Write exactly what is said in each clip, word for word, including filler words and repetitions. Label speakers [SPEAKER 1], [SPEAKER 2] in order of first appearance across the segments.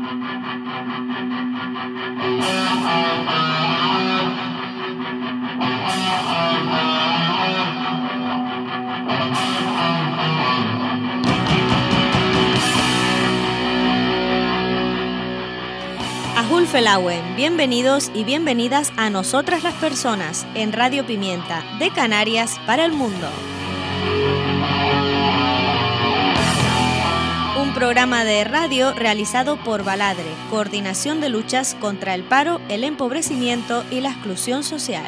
[SPEAKER 1] Ahul Felauen, bienvenidos y bienvenidas a Nosotras las Personas en Radio Pimienta, de Canarias para el mundo. Un programa de radio realizado por Baladre, Coordinación de Luchas contra el Paro, el Empobrecimiento y la Exclusión Social.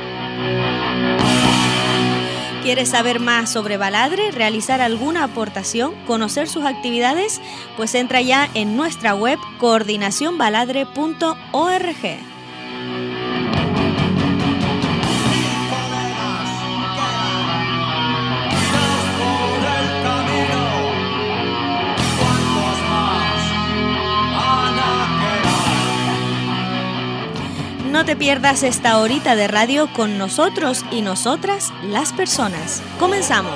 [SPEAKER 1] ¿Quieres saber más sobre Baladre, realizar alguna aportación, conocer sus actividades? Pues entra ya en nuestra web coordinación baladre punto org. No te pierdas esta horita de radio con nosotros y nosotras, las personas. ¡Comenzamos!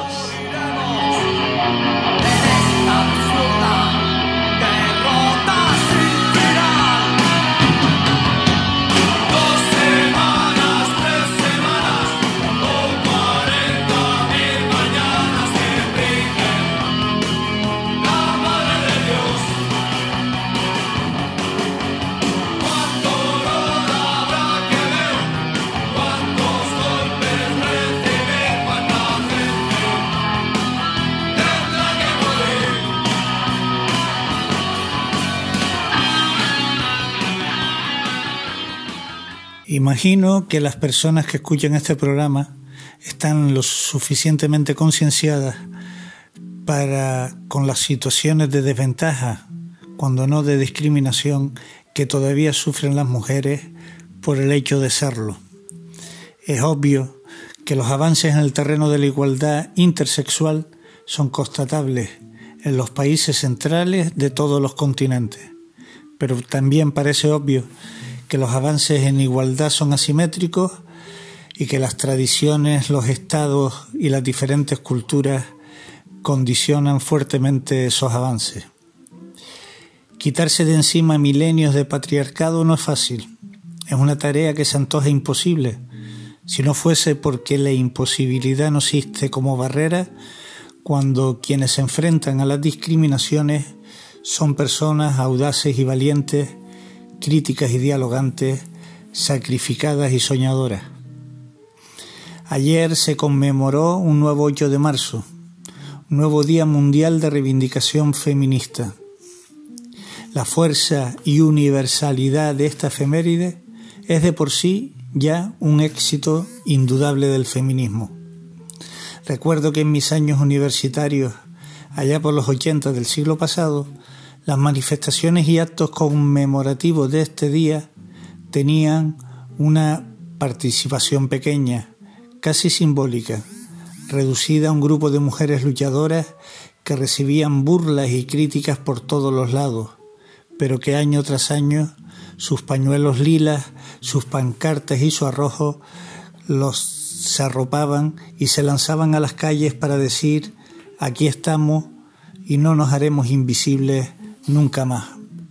[SPEAKER 2] Imagino que las personas que escuchan este programa están lo suficientemente concienciadas para, con las situaciones de desventaja, cuando no de discriminación, que todavía sufren las mujeres por el hecho de serlo. Es obvio que los avances en el terreno de la igualdad intersexual son constatables en los países centrales de todos los continentes, pero también parece obvio que los avances en igualdad son asimétricos y que las tradiciones, los estados y las diferentes culturas condicionan fuertemente esos avances. Quitarse de encima milenios de patriarcado no es fácil. Es una tarea que se antoja imposible, si no fuese porque la imposibilidad no existe como barrera cuando quienes se enfrentan a las discriminaciones son personas audaces y valientes, críticas y dialogantes, sacrificadas y soñadoras. Ayer se conmemoró un nuevo ocho de marzo, un nuevo Día Mundial de Reivindicación Feminista. La fuerza y universalidad de esta efeméride es de por sí ya un éxito indudable del feminismo. Recuerdo que en mis años universitarios, allá por los ochenta del siglo pasado, las manifestaciones y actos conmemorativos de este día tenían una participación pequeña, casi simbólica, reducida a un grupo de mujeres luchadoras que recibían burlas y críticas por todos los lados, pero que año tras año sus pañuelos lilas, sus pancartas y su arrojo los se arropaban y se lanzaban a las calles para decir: aquí estamos y no nos haremos invisibles nunca más.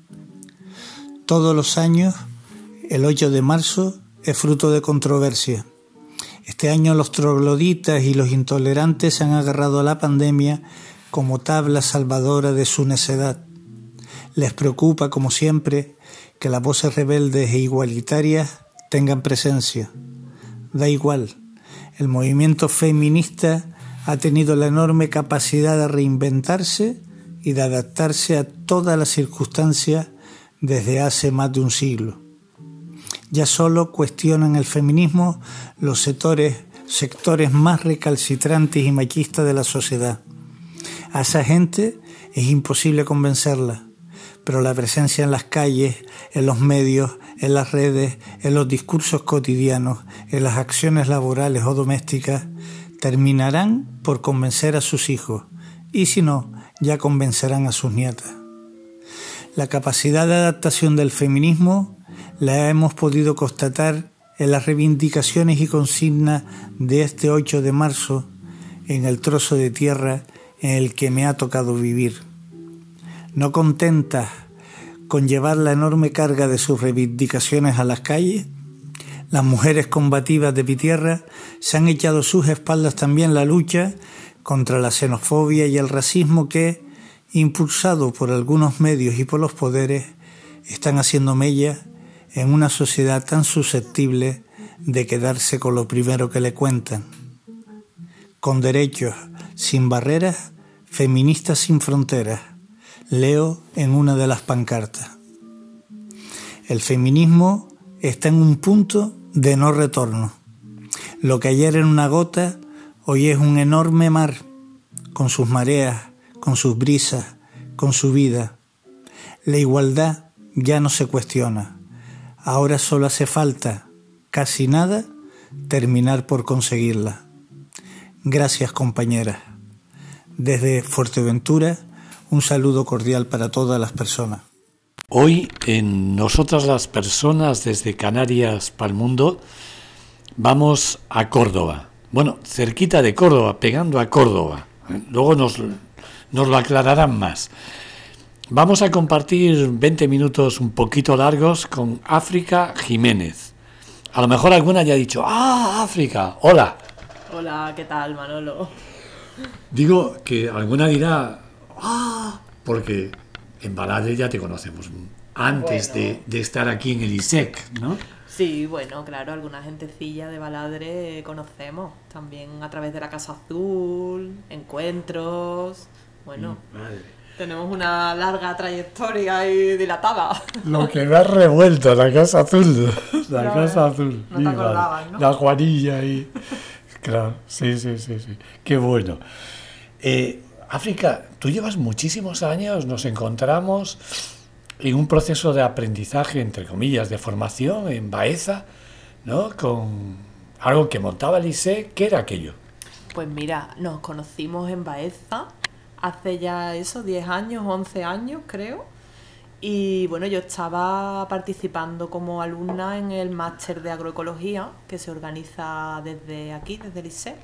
[SPEAKER 2] Todos los años, el ocho de marzo es fruto de controversia. Este año los trogloditas y los intolerantes se han agarrado a la pandemia como tabla salvadora de su necedad. Les preocupa, como siempre, que las voces rebeldes e igualitarias tengan presencia. Da igual, el movimiento feminista ha tenido la enorme capacidad de reinventarse y de adaptarse a todas las circunstancias desde hace más de un siglo. Ya solo cuestionan el feminismo los sectores, sectores más recalcitrantes y machistas de la sociedad. A esa gente es imposible convencerla, pero la presencia en las calles, en los medios, en las redes, en los discursos cotidianos, en las acciones laborales o domésticas, terminarán por convencer a sus hijos, y si no, ya convencerán a sus nietas. La capacidad de adaptación del feminismo la hemos podido constatar en las reivindicaciones y consignas de este ocho de marzo en el trozo de tierra en el que me ha tocado vivir. No contentas con llevar la enorme carga de sus reivindicaciones a las calles, las mujeres combativas de Pitierra se han echado a sus espaldas también la lucha contra la xenofobia y el racismo que, impulsado por algunos medios y por los poderes, están haciendo mella en una sociedad tan susceptible de quedarse con lo primero que le cuentan. Con derechos sin barreras, feministas sin fronteras, leo en una de las pancartas. El feminismo está en un punto de no retorno. Lo que ayer era una gota, hoy es un enorme mar, con sus mareas, con sus brisas, con su vida. La igualdad ya no se cuestiona. Ahora solo hace falta, casi nada, terminar por conseguirla. Gracias, compañeras. Desde Fuerteventura, un saludo cordial para todas las personas.
[SPEAKER 3] Hoy, en Nosotras las Personas, desde Canarias para el mundo, vamos a Córdoba. Bueno, cerquita de Córdoba, pegando a Córdoba. Luego nos, nos lo aclararán más. Vamos a compartir veinte minutos un poquito largos con África Jiménez. A lo mejor alguna ya ha dicho, ¡ah, África! ¡Hola!
[SPEAKER 4] Hola, ¿qué tal, Manolo?
[SPEAKER 3] Digo que alguna dirá, ¡ah! Porque en Baladre ya te conocemos antes bueno. de, de estar aquí en el I S E C, ¿no?
[SPEAKER 4] Sí, bueno, claro, alguna gentecilla de Baladre conocemos, también a través de la Casa Azul, encuentros, bueno, Madre. Tenemos una larga trayectoria y dilatada.
[SPEAKER 3] Lo que me ha revuelto, la Casa Azul, la no, Casa Azul,
[SPEAKER 4] no te acordabas, ¿no?
[SPEAKER 3] La Juanilla ahí, claro, sí, sí, sí, sí, qué bueno. Eh, África, tú llevas muchísimos años, nos encontramos en un proceso de aprendizaje, entre comillas, de formación en Baeza, ¿no? Con algo que montaba el I S E C. ¿Qué era aquello?
[SPEAKER 4] Pues mira, nos conocimos en Baeza hace ya eso, diez años, once años creo, y bueno, yo estaba participando como alumna en el máster de agroecología que se organiza desde aquí, desde el I S E C,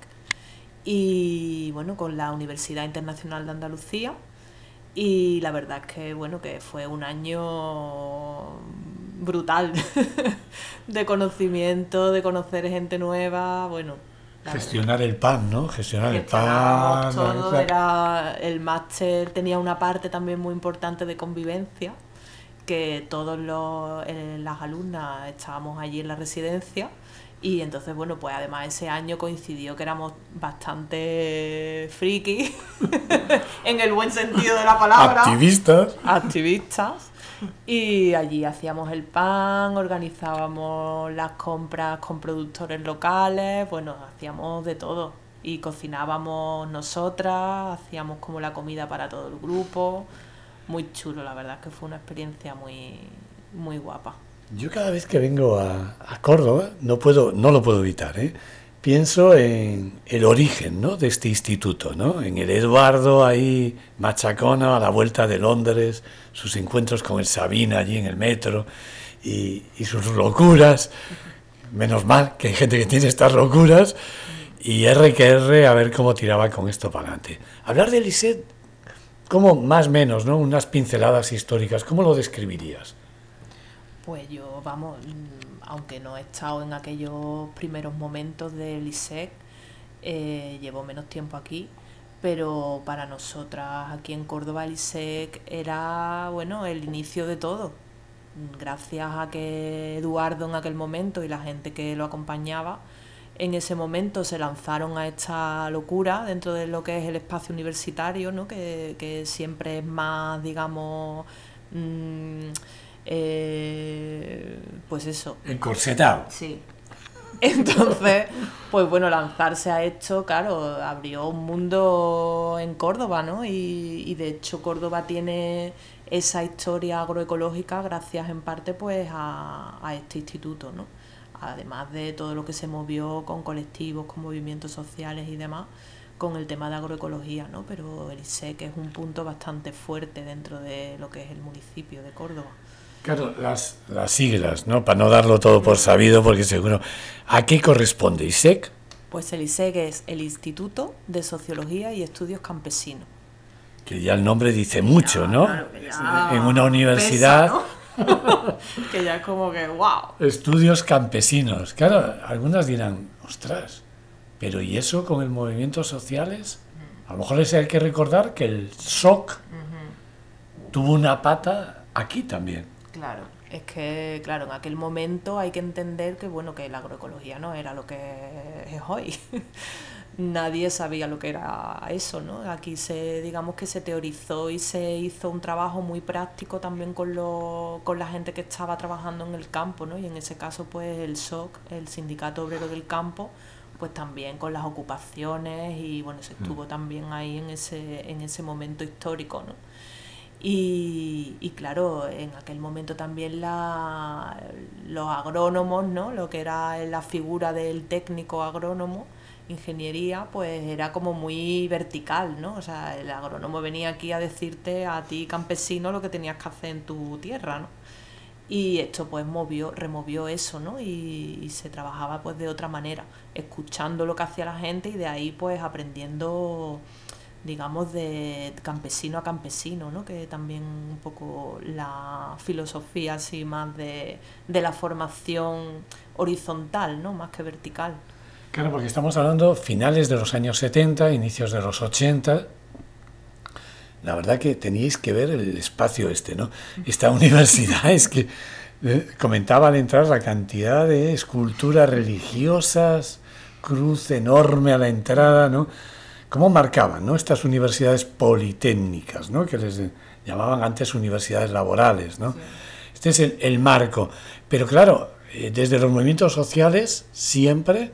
[SPEAKER 4] y bueno, con la Universidad Internacional de Andalucía. Y la verdad es que bueno, que fue un año brutal de conocimiento, de conocer gente nueva, bueno.
[SPEAKER 3] Gestionar el pan, ¿no? Gestionar el pan.
[SPEAKER 4] Todo, era, el máster tenía una parte también muy importante de convivencia, que todos los, eh, las alumnas estábamos allí en la residencia. Y entonces, bueno, pues además ese año coincidió que éramos bastante frikis, en el buen sentido de la palabra.
[SPEAKER 3] Activistas.
[SPEAKER 4] Activistas. Y allí hacíamos el pan, organizábamos las compras con productores locales, bueno, hacíamos de todo. Y cocinábamos nosotras, hacíamos como la comida para todo el grupo. Muy chulo, la verdad es que fue una experiencia muy, muy guapa.
[SPEAKER 3] Yo cada vez que vengo a, a Córdoba, no puedo, no lo puedo evitar, ¿eh? Pienso en el origen, ¿no?, de este instituto, ¿no? En el Eduardo ahí, machacona, a la vuelta de Londres, sus encuentros con el Sabina allí en el metro y, y sus locuras. Menos mal que hay gente que tiene estas locuras y R que R a ver cómo tiraba con esto para adelante. Hablar del I S E C, ¿cómo más o menos, ¿no?, unas pinceladas históricas, ¿cómo lo describirías?
[SPEAKER 4] Pues yo, vamos, aunque no he estado en aquellos primeros momentos del I S E C, eh, llevo menos tiempo aquí, pero para nosotras aquí en Córdoba el I S E C era, bueno, el inicio de todo. Gracias a que Eduardo en aquel momento y la gente que lo acompañaba en ese momento se lanzaron a esta locura dentro de lo que es el espacio universitario, ¿no?, que, que siempre es más, digamos, mmm, Eh, pues eso.
[SPEAKER 3] Encorsetado.
[SPEAKER 4] Sí. Entonces, pues bueno, lanzarse a esto, claro, abrió un mundo en Córdoba, ¿no? Y, y de hecho Córdoba tiene esa historia agroecológica gracias en parte pues a, a este instituto, ¿no? Además de todo lo que se movió con colectivos, con movimientos sociales y demás, con el tema de agroecología, ¿no? Pero el I S E C es un punto bastante fuerte dentro de lo que es el municipio de Córdoba.
[SPEAKER 3] Claro, las, las siglas, ¿no? Para no darlo todo por sabido, porque seguro... ¿A qué corresponde I S E C?
[SPEAKER 4] Pues el I S E C es el Instituto de Sociología y Estudios Campesinos.
[SPEAKER 3] Que ya el nombre dice mucho,
[SPEAKER 4] ya,
[SPEAKER 3] ¿no?
[SPEAKER 4] Claro, que ya
[SPEAKER 3] en una universidad,
[SPEAKER 4] pesa, ¿no? Que ya es como que, wow.
[SPEAKER 3] Estudios campesinos. Claro, algunas dirán, ostras, pero ¿y eso con el movimientos sociales? A lo mejor es hay que recordar que el S O C uh-huh. tuvo una pata aquí también.
[SPEAKER 4] Claro, es que, claro, en aquel momento hay que entender que, bueno, que la agroecología no era lo que es hoy. Nadie sabía lo que era eso, ¿no? Aquí se, digamos que se teorizó y se hizo un trabajo muy práctico también con, lo, con la gente que estaba trabajando en el campo, ¿no? Y en ese caso, pues el S O C, el Sindicato Obrero del Campo, pues también con las ocupaciones y, bueno, se estuvo también ahí en ese, en ese momento histórico, ¿no? Y, y claro, en aquel momento también la, los agrónomos, ¿no? Lo que era la figura del técnico agrónomo, ingeniería, pues era como muy vertical, ¿no? O sea, el agrónomo venía aquí a decirte a ti, campesino, lo que tenías que hacer en tu tierra, ¿no? Y esto pues movió, removió eso, ¿no? Y, y se trabajaba pues de otra manera, escuchando lo que hacía la gente y de ahí pues aprendiendo, digamos, de campesino a campesino, ¿no? Que también un poco la filosofía así más de, de la formación horizontal, ¿no? Más que vertical.
[SPEAKER 3] Claro, porque estamos hablando finales de los años setenta, inicios de los ochenta. La verdad que teníais que ver el espacio este, ¿no? Esta universidad es que eh, comentaba al entrar la cantidad de esculturas religiosas, cruz enorme a la entrada, ¿no? ¿Cómo marcaban, ¿no? Estas universidades politécnicas, ¿no? Que les llamaban antes universidades laborales, ¿no? Sí. Este es el, el marco. Pero claro, eh, desde los movimientos sociales siempre...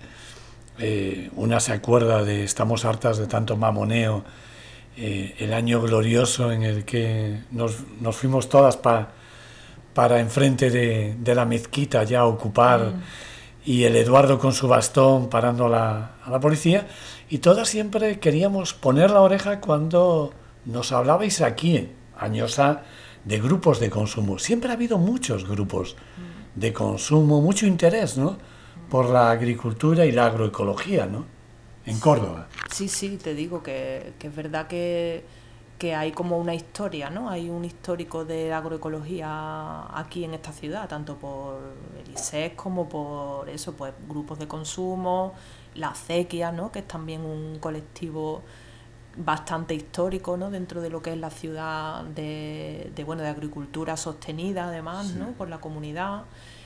[SPEAKER 3] Eh, una se acuerda de estamos hartas de tanto mamoneo, eh, el año glorioso en el que nos, nos fuimos todas pa, para enfrente de, de la mezquita ya a ocupar mm. y el Eduardo con su bastón parando a la, a la policía y todas siempre queríamos poner la oreja cuando nos hablabais aquí, años A, de grupos de consumo. Siempre ha habido muchos grupos mm. de consumo, mucho interés, ¿no? Por la agricultura y la agroecología, ¿no? En Córdoba.
[SPEAKER 4] Sí, sí, te digo que, que es verdad que, que hay como una historia, ¿no? Hay un histórico de agroecología aquí en esta ciudad, tanto por el I S E C como por eso, pues grupos de consumo, la acequia, ¿no? Que es también un colectivo bastante histórico, ¿no? Dentro de lo que es la ciudad de, de bueno, de agricultura sostenida, además, sí. ¿no? Por la comunidad.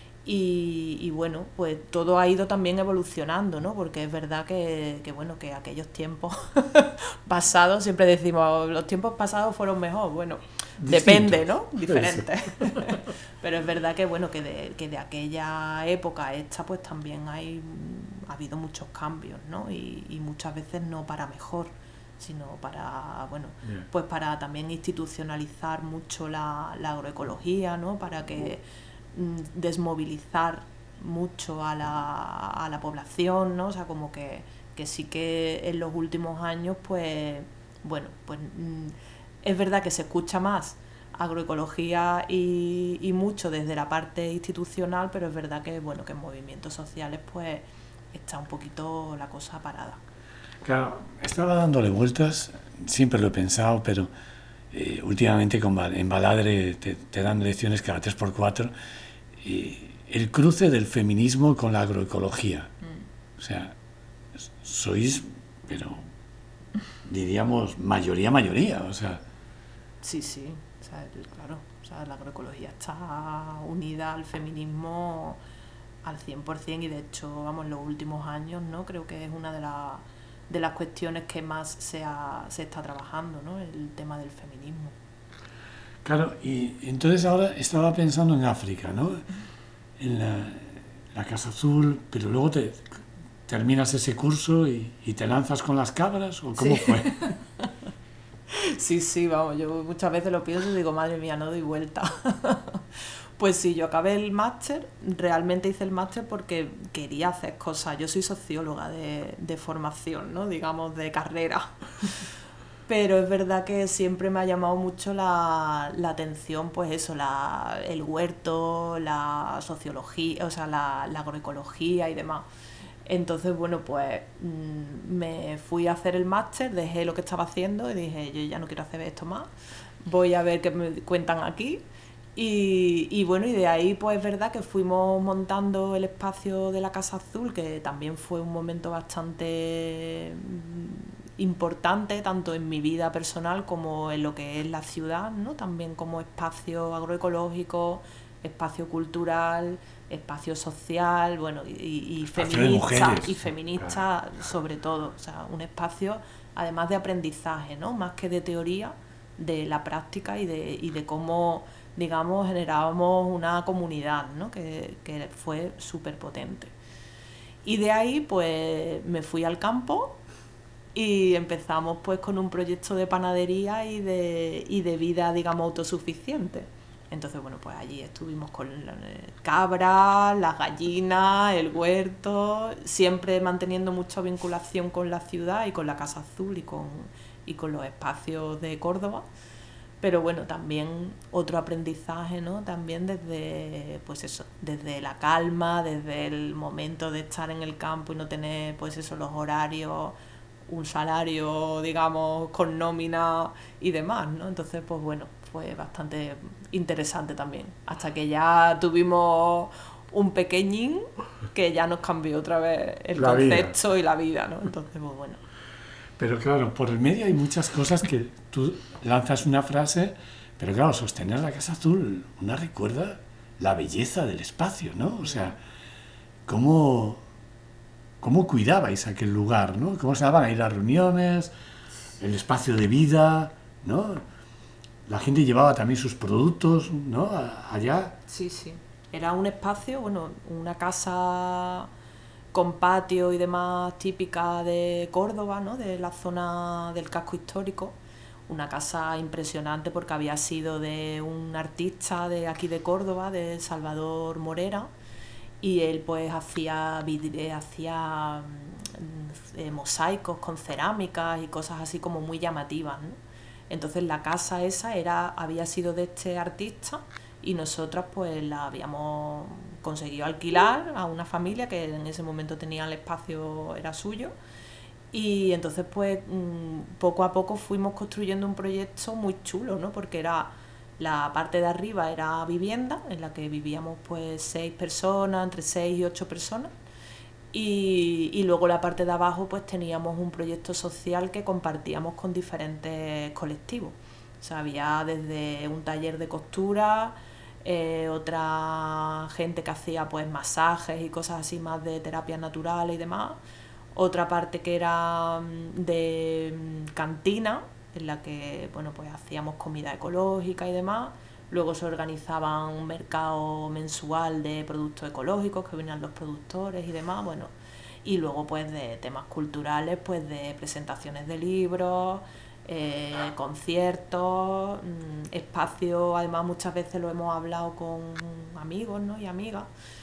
[SPEAKER 4] Y, y bueno, pues todo ha ido también evolucionando, ¿no? Porque es verdad que, que bueno, que aquellos tiempos pasados, siempre decimos, los tiempos pasados fueron mejor, bueno, distinto. Depende, ¿no? Diferente. Sí. Pero es verdad que bueno, que de, que de aquella época a esta, pues también hay, ha habido muchos cambios, ¿no? Y, y muchas veces no para mejor, sino para, bueno, yeah. pues para también institucionalizar mucho la, la agroecología, ¿no? Para que desmovilizar mucho a la, a la población, ¿no? O sea, como que, que sí que en los últimos años, pues, bueno, pues es verdad que se escucha más agroecología y, y mucho desde la parte institucional, pero es verdad que, bueno, que en movimientos sociales, pues, está un poquito la cosa parada.
[SPEAKER 3] Claro, estaba dándole vueltas, siempre lo he pensado, pero eh, últimamente con, en Baladre te, te dan lecciones cada tres por cuatro. Eh, el cruce del feminismo con la agroecología. Mm. O sea, sois, pero diríamos mayoría, mayoría, o sea.
[SPEAKER 4] Sí, sí, o sea, claro, o sea, la agroecología está unida al feminismo al cien por ciento y de hecho, vamos, en los últimos años, ¿no? Creo que es una de, la, de las cuestiones que más se, ha, se está trabajando, ¿no? El tema del feminismo.
[SPEAKER 3] Claro, y entonces ahora estaba pensando en África, ¿no? En la, la Casa Azul, pero luego te terminas ese curso y, y te lanzas con las cabras, ¿o cómo sí. fue?
[SPEAKER 4] Sí, sí, vamos, yo muchas veces lo pienso y digo, madre mía, no doy vuelta. Pues sí, yo acabé el máster, realmente hice el máster porque quería hacer cosas. Yo soy socióloga de, de formación, ¿no? Digamos, de carrera. Pero es verdad que siempre me ha llamado mucho la, la atención, pues eso, la, el huerto, la sociología, o sea, la, la agroecología y demás. Entonces, bueno, pues mmm, me fui a hacer el máster, dejé lo que estaba haciendo y dije, yo ya no quiero hacer esto más, voy a ver qué me cuentan aquí. Y, y bueno, y de ahí pues es verdad que fuimos montando el espacio de la Casa Azul, que también fue un momento bastante importante, tanto en mi vida personal como en lo que es la ciudad, ¿no? También como espacio agroecológico, espacio cultural, espacio social, bueno, y, y feminista, y feminista claro. Sobre todo, o sea, un espacio además de aprendizaje, ¿no? Más que de teoría, de la práctica y de, y de cómo, digamos, generábamos una comunidad, ¿no? que, que fue súper potente. Y de ahí, pues, me fui al campo y empezamos, pues, con un proyecto de panadería y de, y de vida, digamos, autosuficiente. Entonces, bueno, pues allí estuvimos con cabras, las gallinas, el huerto, siempre manteniendo mucha vinculación con la ciudad y con la Casa Azul y con, y con los espacios de Córdoba. Pero bueno, también otro aprendizaje, ¿no? También desde, pues eso, desde la calma, desde el momento de estar en el campo y no tener, pues eso, los horarios, un salario, digamos, con nómina y demás, ¿no? Entonces, pues bueno, fue bastante interesante también. Hasta que ya tuvimos un pequeñín que ya nos cambió otra vez el la concepto vida. Y la vida, ¿no? Entonces, pues bueno.
[SPEAKER 3] Pero claro, por el medio hay muchas cosas que tú lanzas una frase, pero claro, sostener la Casa Azul, una recuerda la belleza del espacio, ¿no? O sea, cómo, cómo cuidabais aquel lugar, ¿no? Cómo se daban ahí las reuniones, el espacio de vida, ¿no? La gente llevaba también sus productos, ¿no? Allá.
[SPEAKER 4] Sí, sí. Era un espacio, bueno, una casa con patio y demás típica de Córdoba, ¿no? De la zona del casco histórico. Una casa impresionante porque había sido de un artista de aquí de Córdoba, de Salvador Morera, y él pues hacía, hacía eh, mosaicos con cerámicas y cosas así como muy llamativas, ¿no? Entonces la casa esa era, había sido de este artista y nosotras pues la habíamos conseguido alquilar a una familia que en ese momento tenía el espacio, era suyo, y entonces pues poco a poco fuimos construyendo un proyecto muy chulo, ¿no? Porque era la parte de arriba era vivienda en la que vivíamos pues seis personas, entre seis y ocho personas. Y, y luego la parte de abajo pues teníamos un proyecto social que compartíamos con diferentes colectivos. O sea, había desde un taller de costura, eh, otra gente que hacía pues masajes y cosas así más de terapias naturales y demás. Otra parte que era de cantina, en la que bueno pues hacíamos comida ecológica y demás. Luego se organizaba un mercado mensual de productos ecológicos que venían los productores y demás, bueno, y luego pues de temas culturales, pues de presentaciones de libros, eh, conciertos, mmm, espacios, además muchas veces lo hemos hablado con amigos, ¿no? Y amigas,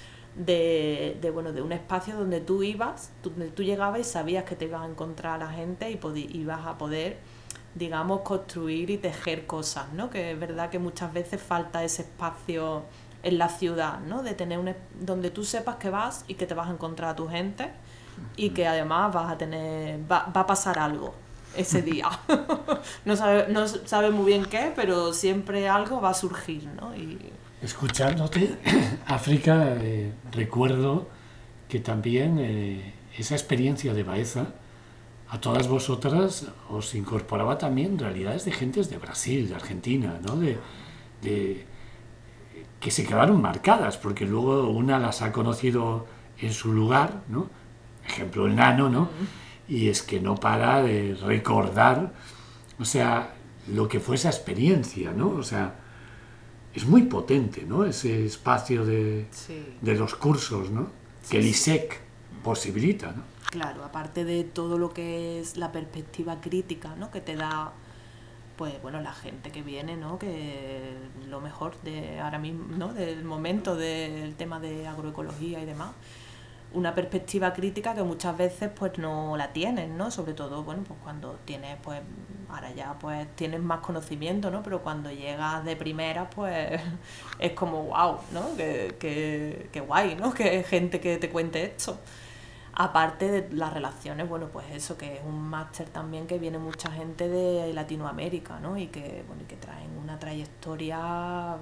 [SPEAKER 4] de, de bueno de un espacio donde tú ibas, donde tú llegabas y sabías que te ibas a encontrar a la gente y podí, ibas a poder, digamos, construir y tejer cosas, ¿no? Que es verdad que muchas veces falta ese espacio en la ciudad, ¿no? De tener un donde tú sepas que vas y que te vas a encontrar a tu gente y que además vas a tener va, va a pasar algo ese día. no sabe no sabe muy bien qué, pero siempre algo va a surgir, ¿no? Y
[SPEAKER 3] escuchándote, África, eh, recuerdo que también eh, esa experiencia de Baeza a todas vosotras os incorporaba también realidades de gentes de Brasil, de Argentina, ¿no? De, de, que se quedaron marcadas, porque luego una las ha conocido en su lugar, ¿no? Ejemplo, el Nano, ¿no? Y es que no para de recordar, o sea, lo que fue esa experiencia, ¿no? O sea, es muy potente, ¿no? Ese espacio de, sí. de los cursos, ¿no? Sí, que el I S E C posibilita, ¿no?
[SPEAKER 4] Claro, aparte de todo lo que es la perspectiva crítica, ¿no? Que te da, pues bueno, la gente que viene, ¿no? Que lo mejor de ahora mismo, ¿no? Del momento del tema de agroecología y demás. Una perspectiva crítica que muchas veces pues no la tienes, ¿no? Sobre todo, bueno, pues cuando tienes, pues ahora ya pues tienes más conocimiento, ¿no? Pero cuando llegas de primera, pues es como wow, ¿no? Que, que, que guay, ¿no? Que hay gente que te cuente esto. Aparte de las relaciones, bueno, pues eso, que es un máster también que viene mucha gente de Latinoamérica, ¿no? Y que, bueno, y que traen una trayectoria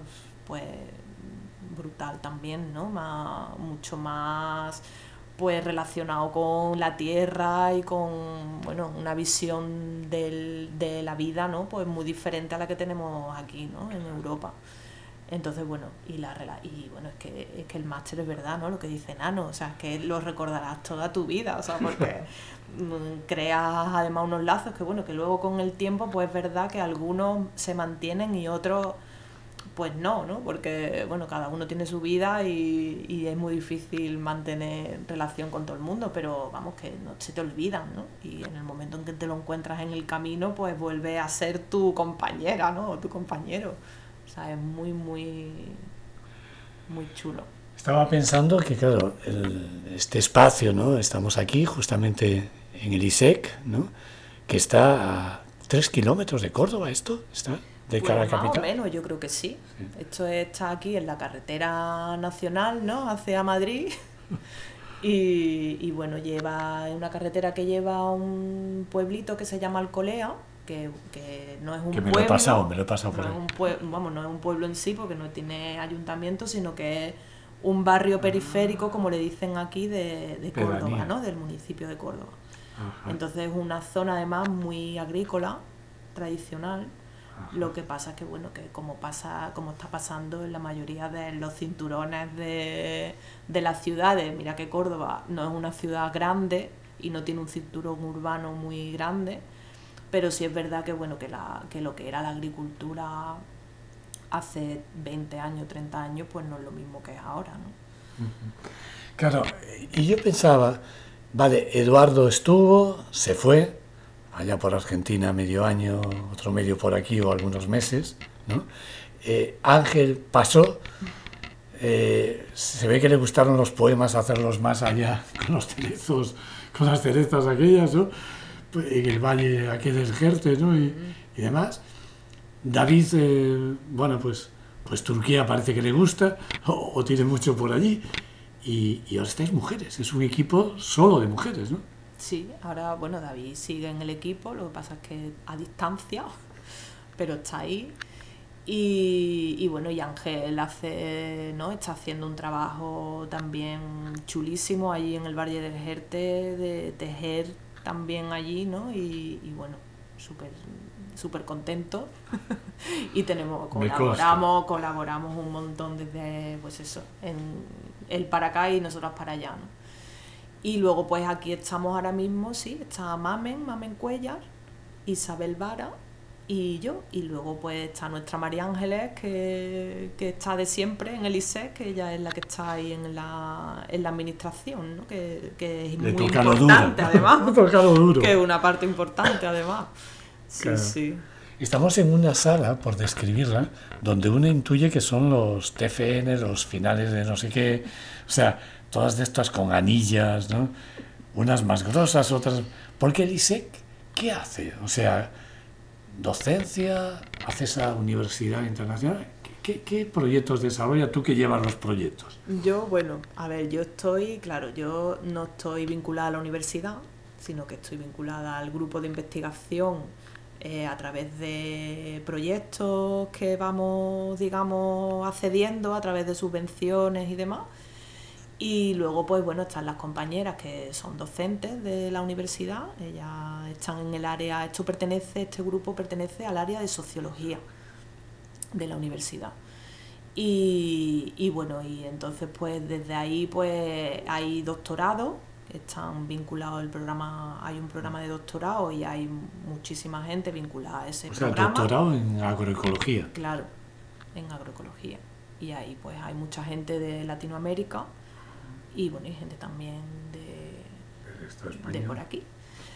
[SPEAKER 4] pues brutal también, ¿no? Más, mucho más pues relacionado con la tierra y con, bueno, una visión del, de la vida, ¿no? Pues muy diferente a la que tenemos aquí, ¿no? En Europa. Entonces, bueno, y la y bueno, es que es que el máster es verdad, ¿no? Lo que dice Nano, o sea, es que lo recordarás toda tu vida, o sea, porque creas además unos lazos que, bueno, que luego con el tiempo, pues es verdad que algunos se mantienen y otros, pues no, ¿no? Porque, bueno, cada uno tiene su vida y, y es muy difícil mantener relación con todo el mundo, pero vamos, que no se te olvidan, ¿no? Y en el momento en que te lo encuentras en el camino, pues vuelve a ser tu compañera, ¿no? O tu compañero. O sea, es muy, muy, muy chulo.
[SPEAKER 3] Estaba pensando que, claro, el, este espacio, ¿no? Estamos aquí justamente en el I S E C, ¿no? Que está a tres kilómetros de Córdoba, ¿esto? ¿Está de
[SPEAKER 4] Bueno,
[SPEAKER 3] cara a
[SPEAKER 4] más
[SPEAKER 3] capital?
[SPEAKER 4] o menos, yo creo que sí.
[SPEAKER 3] Sí.
[SPEAKER 4] Esto está aquí en la carretera nacional, ¿no? Hacia Madrid. Y, y bueno, lleva es una carretera que lleva a un pueblito que se llama Alcolea, que, que no es un
[SPEAKER 3] que me
[SPEAKER 4] pueblo.
[SPEAKER 3] Lo he pasado, me lo he pasado por
[SPEAKER 4] no
[SPEAKER 3] ahí.
[SPEAKER 4] Es un pue vamos, no es un pueblo en sí, porque no tiene ayuntamiento, sino que es un barrio periférico, como le dicen aquí, de, de Córdoba,
[SPEAKER 3] Pedanía.
[SPEAKER 4] ¿no? Del municipio de Córdoba.
[SPEAKER 3] Ajá.
[SPEAKER 4] Entonces es una zona además muy agrícola, tradicional.
[SPEAKER 3] Ajá.
[SPEAKER 4] Lo que pasa es que, bueno, que como pasa, como está pasando en la mayoría de los cinturones de, de las ciudades, mira que Córdoba no es una ciudad grande y no tiene un cinturón urbano muy grande, pero sí es verdad que, bueno, que, la, que lo que era la agricultura hace veinte años, treinta años, pues no es lo mismo que es ahora, ¿no?
[SPEAKER 3] Claro, y yo pensaba, vale, Eduardo estuvo, se fue, allá por Argentina medio año, otro medio por aquí o algunos meses, ¿no? Eh, Ángel pasó, eh, se ve que le gustaron los poemas, hacerlos más allá con los cerezos, con las cerezas aquellas, ¿no? En el valle aquí del Jerte, ¿no? Y, y demás. David, eh, bueno, pues, pues Turquía parece que le gusta, o, o tiene mucho por allí, y, y ahora estáis mujeres, es un equipo solo de mujeres, ¿no?
[SPEAKER 4] Sí, ahora, bueno, David sigue en el equipo, lo que pasa es que a distancia, pero está ahí. Y, y bueno, y Ángel hace, ¿no? Está haciendo un trabajo también chulísimo allí en el Valle del Jerte, de tejer también allí, ¿no? Y, y bueno, súper súper contento. Y tenemos, colaboramos, colaboramos un montón desde, pues eso, en él para acá y nosotras para allá, ¿no? Y luego pues aquí estamos ahora mismo, sí, está Mamen, Mamen Cuellar, Isabel Vara y yo, y luego pues está nuestra María Ángeles, que, que está de siempre en el I S E C, que ella es la que está ahí en la, en la administración, ¿no? que, que es
[SPEAKER 3] Le
[SPEAKER 4] muy
[SPEAKER 3] toca
[SPEAKER 4] importante
[SPEAKER 3] lo duro.
[SPEAKER 4] además,
[SPEAKER 3] toca lo duro.
[SPEAKER 4] que es una parte importante además. Sí,
[SPEAKER 3] claro.
[SPEAKER 4] sí.
[SPEAKER 3] Estamos en una sala, por describirla, donde uno intuye que son los T F N, los finales de no sé qué, o sea, todas de estas con anillas, ¿no? Unas más grosas, otras... Porque el I S E C, ¿qué hace? O sea, docencia, hace esa universidad internacional. ¿Qué, qué proyectos desarrolla tú que llevas los proyectos?
[SPEAKER 4] Yo, bueno, a ver, yo estoy, claro, yo no estoy vinculada a la universidad, sino que estoy vinculada al grupo de investigación eh, a través de proyectos que vamos, digamos, accediendo a través de subvenciones y demás. Y luego, pues bueno, están las compañeras que son docentes de la universidad, ellas están en el área, esto pertenece, este grupo pertenece al área de sociología de la universidad. Y, y bueno, y entonces pues desde ahí pues hay doctorados, están vinculados al programa, hay un programa de doctorado y hay muchísima gente vinculada a ese
[SPEAKER 3] o sea,
[SPEAKER 4] programa.
[SPEAKER 3] Doctorado en agroecología.
[SPEAKER 4] Claro, en agroecología. Y ahí pues hay mucha gente de Latinoamérica y bueno, y gente también de, de por aquí.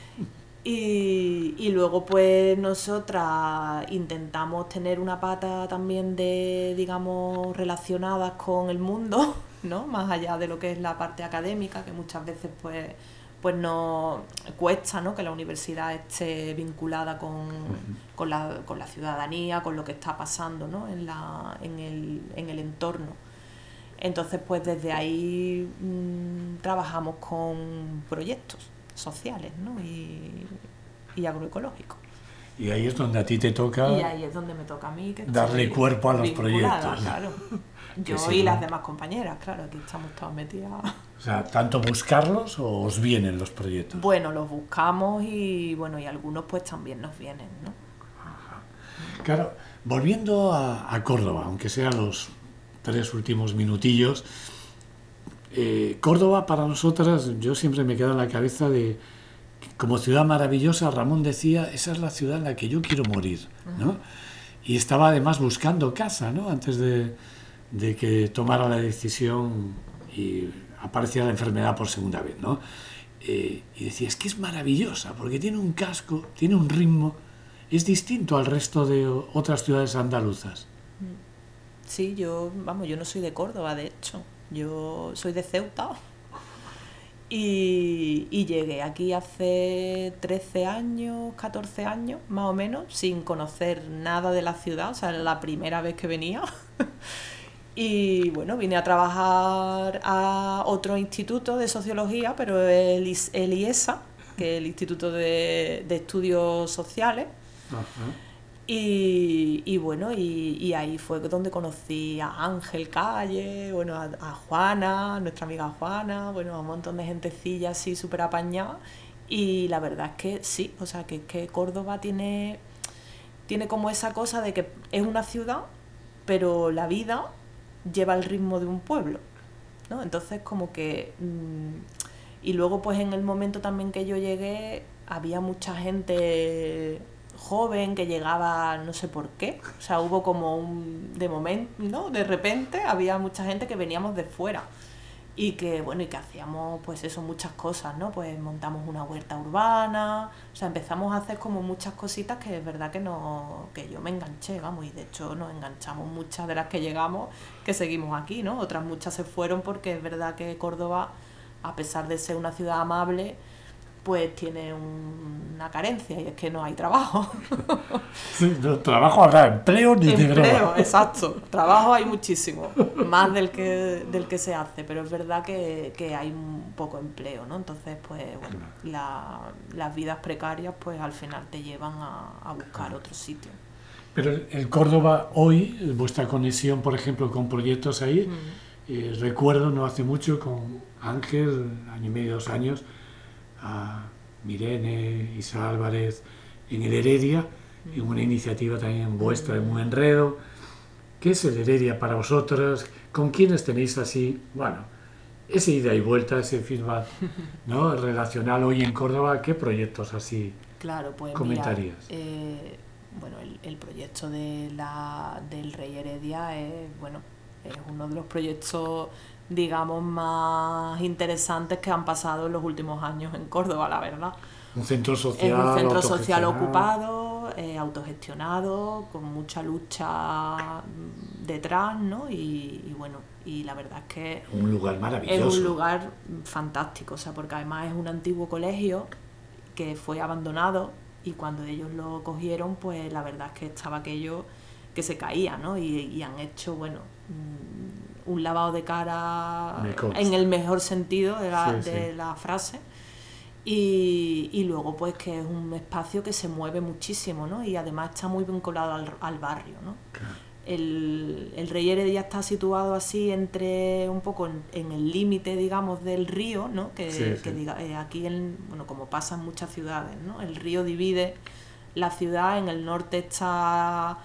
[SPEAKER 4] Y, y luego pues nosotras intentamos tener una pata también de, digamos, relacionadas con el mundo, ¿no? Más allá de lo que es la parte académica, que muchas veces pues, pues nos cuesta, ¿no? Que la universidad esté vinculada con, uh-huh. con, la, con la ciudadanía, con lo que está pasando, ¿no? en, la, en, el, en el entorno. Entonces pues desde ahí mmm, trabajamos con proyectos sociales, ¿no? y, y agroecológicos.
[SPEAKER 3] Y ahí es donde a ti te toca...
[SPEAKER 4] Y ahí es donde me toca a mí que
[SPEAKER 3] darle cuerpo a los proyectos.
[SPEAKER 4] Claro. Yo
[SPEAKER 3] sí,
[SPEAKER 4] y
[SPEAKER 3] ¿no?
[SPEAKER 4] las demás compañeras, claro, aquí estamos todas metidas.
[SPEAKER 3] O sea, ¿tanto buscarlos o os vienen los proyectos?
[SPEAKER 4] Bueno, los buscamos y bueno, y algunos pues también nos vienen, ¿no?
[SPEAKER 3] Ajá. Claro, volviendo a, a Córdoba, aunque sean los tres últimos minutillos, eh, Córdoba para nosotras, yo siempre me queda en la cabeza de... Como ciudad maravillosa, Ramón decía, esa es la ciudad en la que yo quiero morir, ¿no? Y estaba además buscando casa, ¿no? Antes de, de que tomara la decisión y apareciera la enfermedad por segunda vez, ¿no? Eh, y decía, es que es maravillosa, porque tiene un casco, tiene un ritmo, es distinto al resto de otras ciudades andaluzas.
[SPEAKER 4] Sí, yo, vamos, yo no soy de Córdoba, de hecho, yo soy de Ceuta. Y, y llegué aquí hace trece años, catorce años, más o menos, sin conocer nada de la ciudad, o sea, era la primera vez que venía. Y bueno, vine a trabajar a otro instituto de sociología, pero el, el I E S A, que es el Instituto de, de Estudios Sociales.
[SPEAKER 3] Ajá.
[SPEAKER 4] Y, y bueno, y, y ahí fue donde conocí a Ángel Calle, bueno, a, a Juana, nuestra amiga Juana, bueno, a un montón de gentecilla así súper apañada. Y la verdad es que sí, o sea, que es que Córdoba tiene, tiene como esa cosa de que es una ciudad, pero la vida lleva el ritmo de un pueblo, ¿no? Entonces como que... Mmm, y luego pues en el momento también que yo llegué, había mucha gente... joven que llegaba no sé por qué, o sea, hubo como un de momento, ¿no? De repente había mucha gente que veníamos de fuera y que bueno, y que hacíamos pues eso, muchas cosas, ¿no? Pues montamos una huerta urbana, o sea, empezamos a hacer como muchas cositas que es verdad que no, que yo me enganché, vamos, y de hecho nos enganchamos muchas de las que llegamos, que seguimos aquí, ¿no? Otras muchas se fueron porque es verdad que Córdoba, a pesar de ser una ciudad amable, pues tiene un, una carencia, y es que no hay trabajo.
[SPEAKER 3] Sí, no, trabajo habrá, empleo ni de broma.
[SPEAKER 4] Empleo, exacto. Trabajo hay muchísimo, más del que del que se hace, pero es verdad que, que hay un poco empleo, ¿no? Entonces, pues, bueno, la, las vidas precarias, pues al final te llevan a, a buscar otro sitio.
[SPEAKER 3] Pero el, el Córdoba hoy, vuestra conexión, por ejemplo, con proyectos ahí, mm. eh, recuerdo no hace mucho con Ángel, año y medio, dos años, a Mirene, Isa Álvarez, en el Heredia, en una iniciativa también vuestra, en un enredo. ¿Qué es el Heredia para vosotros? ¿Con quiénes tenéis así, bueno, esa ida y vuelta, ese feedback, ¿no? Relacional hoy en Córdoba? ¿Qué proyectos así
[SPEAKER 4] claro, pues,
[SPEAKER 3] comentarías?
[SPEAKER 4] Mira, eh, bueno, el, el proyecto de la, del Rey Heredia es, bueno, es uno de los proyectos, digamos, más interesantes que han pasado en los últimos años en Córdoba, la verdad.
[SPEAKER 3] Un centro social,
[SPEAKER 4] es un centro social ocupado, eh, autogestionado, con mucha lucha detrás, ¿no? Y, y bueno, y la verdad es que
[SPEAKER 3] un lugar maravilloso.
[SPEAKER 4] Es un lugar fantástico, o sea, porque además es un antiguo colegio que fue abandonado y cuando ellos lo cogieron, pues la verdad es que estaba aquello que se caía, ¿no? Y, y han hecho, bueno, un lavado de cara en el mejor sentido de la, sí, de sí. la frase. Y, y luego pues que es un espacio que se mueve muchísimo, ¿no? Y además está muy vinculado al, al barrio, ¿no? Claro. El, el Rey Heredia está situado así entre un poco en, en el límite, digamos, del río, ¿no? Que, sí, sí. que diga, eh, aquí, en, bueno, como pasa en muchas ciudades, ¿no? El río divide la ciudad, en el norte está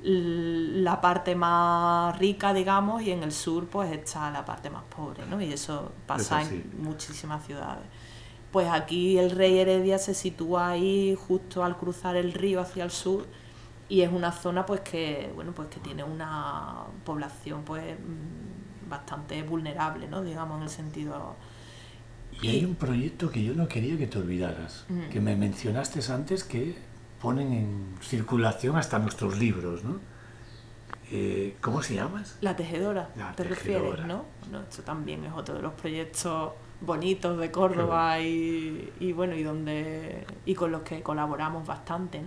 [SPEAKER 4] la parte más rica, digamos, y en el sur pues está la parte más pobre, ¿no? Y eso pasa eso sí. en muchísimas ciudades. Pues aquí el Rey Heredia se sitúa ahí justo al cruzar el río hacia el sur y es una zona pues que bueno pues que tiene una población pues bastante vulnerable, ¿no? Digamos, en el sentido.
[SPEAKER 3] Y hay un proyecto que yo no quería que te olvidaras, mm. que me mencionaste antes, que ponen en circulación hasta nuestros libros, ¿no? Eh, ¿Cómo se llama?
[SPEAKER 4] La Tejedora,
[SPEAKER 3] La
[SPEAKER 4] te
[SPEAKER 3] tejedora.
[SPEAKER 4] refieres, ¿no? Bueno, esto también es otro de los proyectos bonitos de Córdoba claro. y, y bueno y donde y con los que colaboramos bastante, ¿no?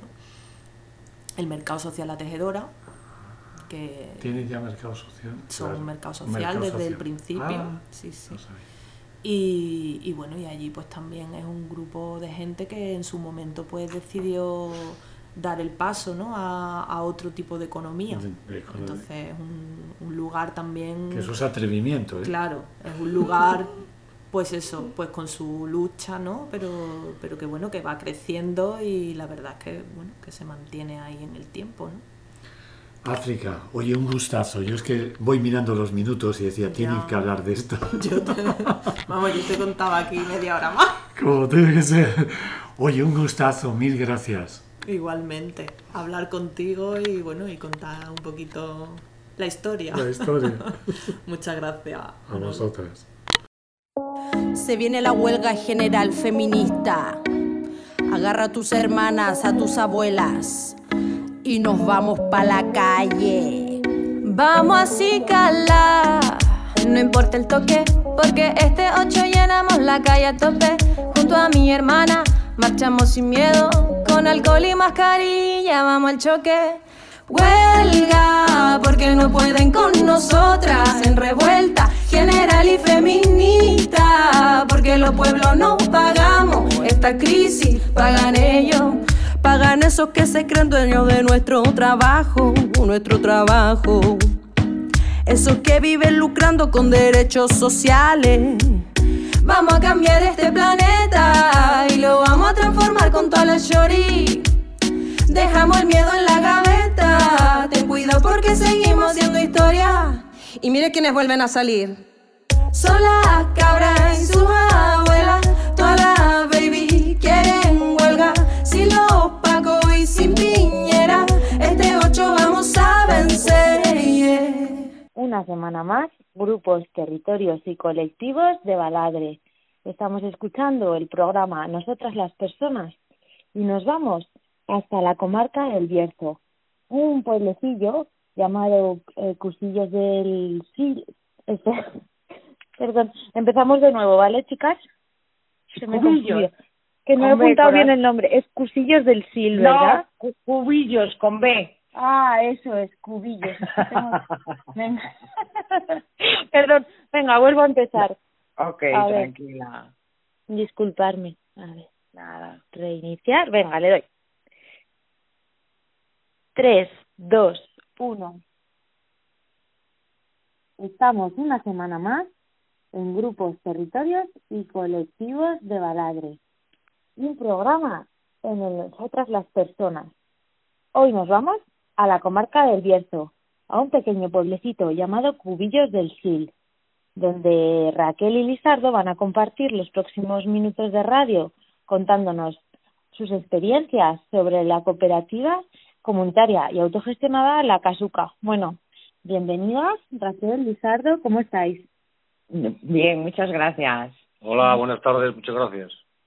[SPEAKER 4] El Mercado Social La Tejedora, que
[SPEAKER 3] tiene ya mercado social.
[SPEAKER 4] Son
[SPEAKER 3] claro.
[SPEAKER 4] un mercado social
[SPEAKER 3] un mercado
[SPEAKER 4] desde
[SPEAKER 3] social.
[SPEAKER 4] el principio,
[SPEAKER 3] ah,
[SPEAKER 4] sí, sí.
[SPEAKER 3] No sabía.
[SPEAKER 4] Y, y bueno, y allí pues también es un grupo de gente que en su momento pues decidió dar el paso, ¿no? a, a otro tipo de economía.
[SPEAKER 3] De, de economía.
[SPEAKER 4] Entonces es un, un lugar también...
[SPEAKER 3] Que eso es atrevimiento, ¿eh?
[SPEAKER 4] Claro, es un lugar, pues eso, pues con su lucha, ¿no? Pero, pero que bueno, que va creciendo y la verdad es que, bueno, que se mantiene ahí en el tiempo, ¿no?
[SPEAKER 3] África, oye, un gustazo. Yo es que voy mirando los minutos y decía, tienen
[SPEAKER 4] Ya.
[SPEAKER 3] que hablar de esto.
[SPEAKER 4] Yo te, vamos, yo te contaba aquí media hora más.
[SPEAKER 3] Como tiene que ser. Oye, un gustazo, mil gracias.
[SPEAKER 4] Igualmente, hablar contigo y bueno, y contar un poquito la historia.
[SPEAKER 3] La historia.
[SPEAKER 4] Muchas gracias.
[SPEAKER 3] A vosotras.
[SPEAKER 5] Se viene la huelga general feminista. Agarra a tus hermanas, a tus abuelas y nos vamos pa' la calle. Vamos a Cicala, no importa el toque, porque este ocho llenamos la calle a tope. Junto a mi hermana marchamos sin miedo, con alcohol y mascarilla vamos al choque. Huelga, porque no pueden con nosotras, en revuelta general y feminista, porque los pueblos no pagamos esta crisis, pagan ellos. Pagan esos que se creen dueños de nuestro trabajo, nuestro trabajo. Esos que viven lucrando con derechos sociales. Vamos a cambiar este planeta y lo vamos a transformar con toda la shorty. Dejamos el miedo en la gaveta. Ten cuidado porque seguimos haciendo historia. Y mire quiénes vuelven a salir. Son las cabras y sus abuelas. Todas las baby quieren huelga. Sin los Pacos y sin Piñera, este ocho vamos a vencer, yeah.
[SPEAKER 6] Una semana más, grupos, territorios y colectivos de Baladre. Estamos escuchando el programa Nosotras las Personas y nos vamos hasta la comarca del Bierzo, un pueblecillo llamado eh, Cusillos del Sil... Este... Perdón, empezamos de nuevo, ¿vale, chicas? Se me confundió. Que no he apuntado bien el nombre. Es Cusillos del Sil, ¿verdad?
[SPEAKER 7] No, Cubillos, con B.
[SPEAKER 6] Ah, eso es, Cubillos. Venga. Perdón, venga, vuelvo a empezar.
[SPEAKER 7] Ok,
[SPEAKER 6] a
[SPEAKER 7] tranquila.
[SPEAKER 6] Ver. Disculparme. A ver,
[SPEAKER 7] Nada.
[SPEAKER 6] reiniciar. Venga, le doy. Tres, dos, uno. Estamos una semana más en grupos, territorios y colectivos de Baladre. Un programa en el Nosotras las Personas. Hoy nos vamos a la comarca del Bierzo, a un pequeño pueblecito llamado Cubillos del Sil, donde Raquel y Lizardo van a compartir los próximos minutos de radio contándonos sus experiencias sobre la cooperativa comunitaria y autogestionada La Casuca. Bueno, bienvenidas, Raquel, Lizardo, ¿cómo estáis?
[SPEAKER 7] Bien, muchas gracias.
[SPEAKER 8] Hola, buenas tardes, muchas gracias.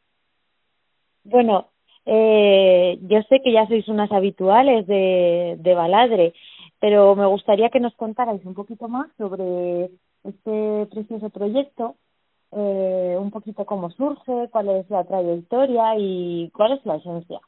[SPEAKER 6] Bueno, eh, yo sé que ya sois unas habituales de, de Baladre, pero me gustaría que nos contarais un poquito más sobre este precioso proyecto, eh, un poquito cómo surge, cuál es la trayectoria y cuál es la esencia.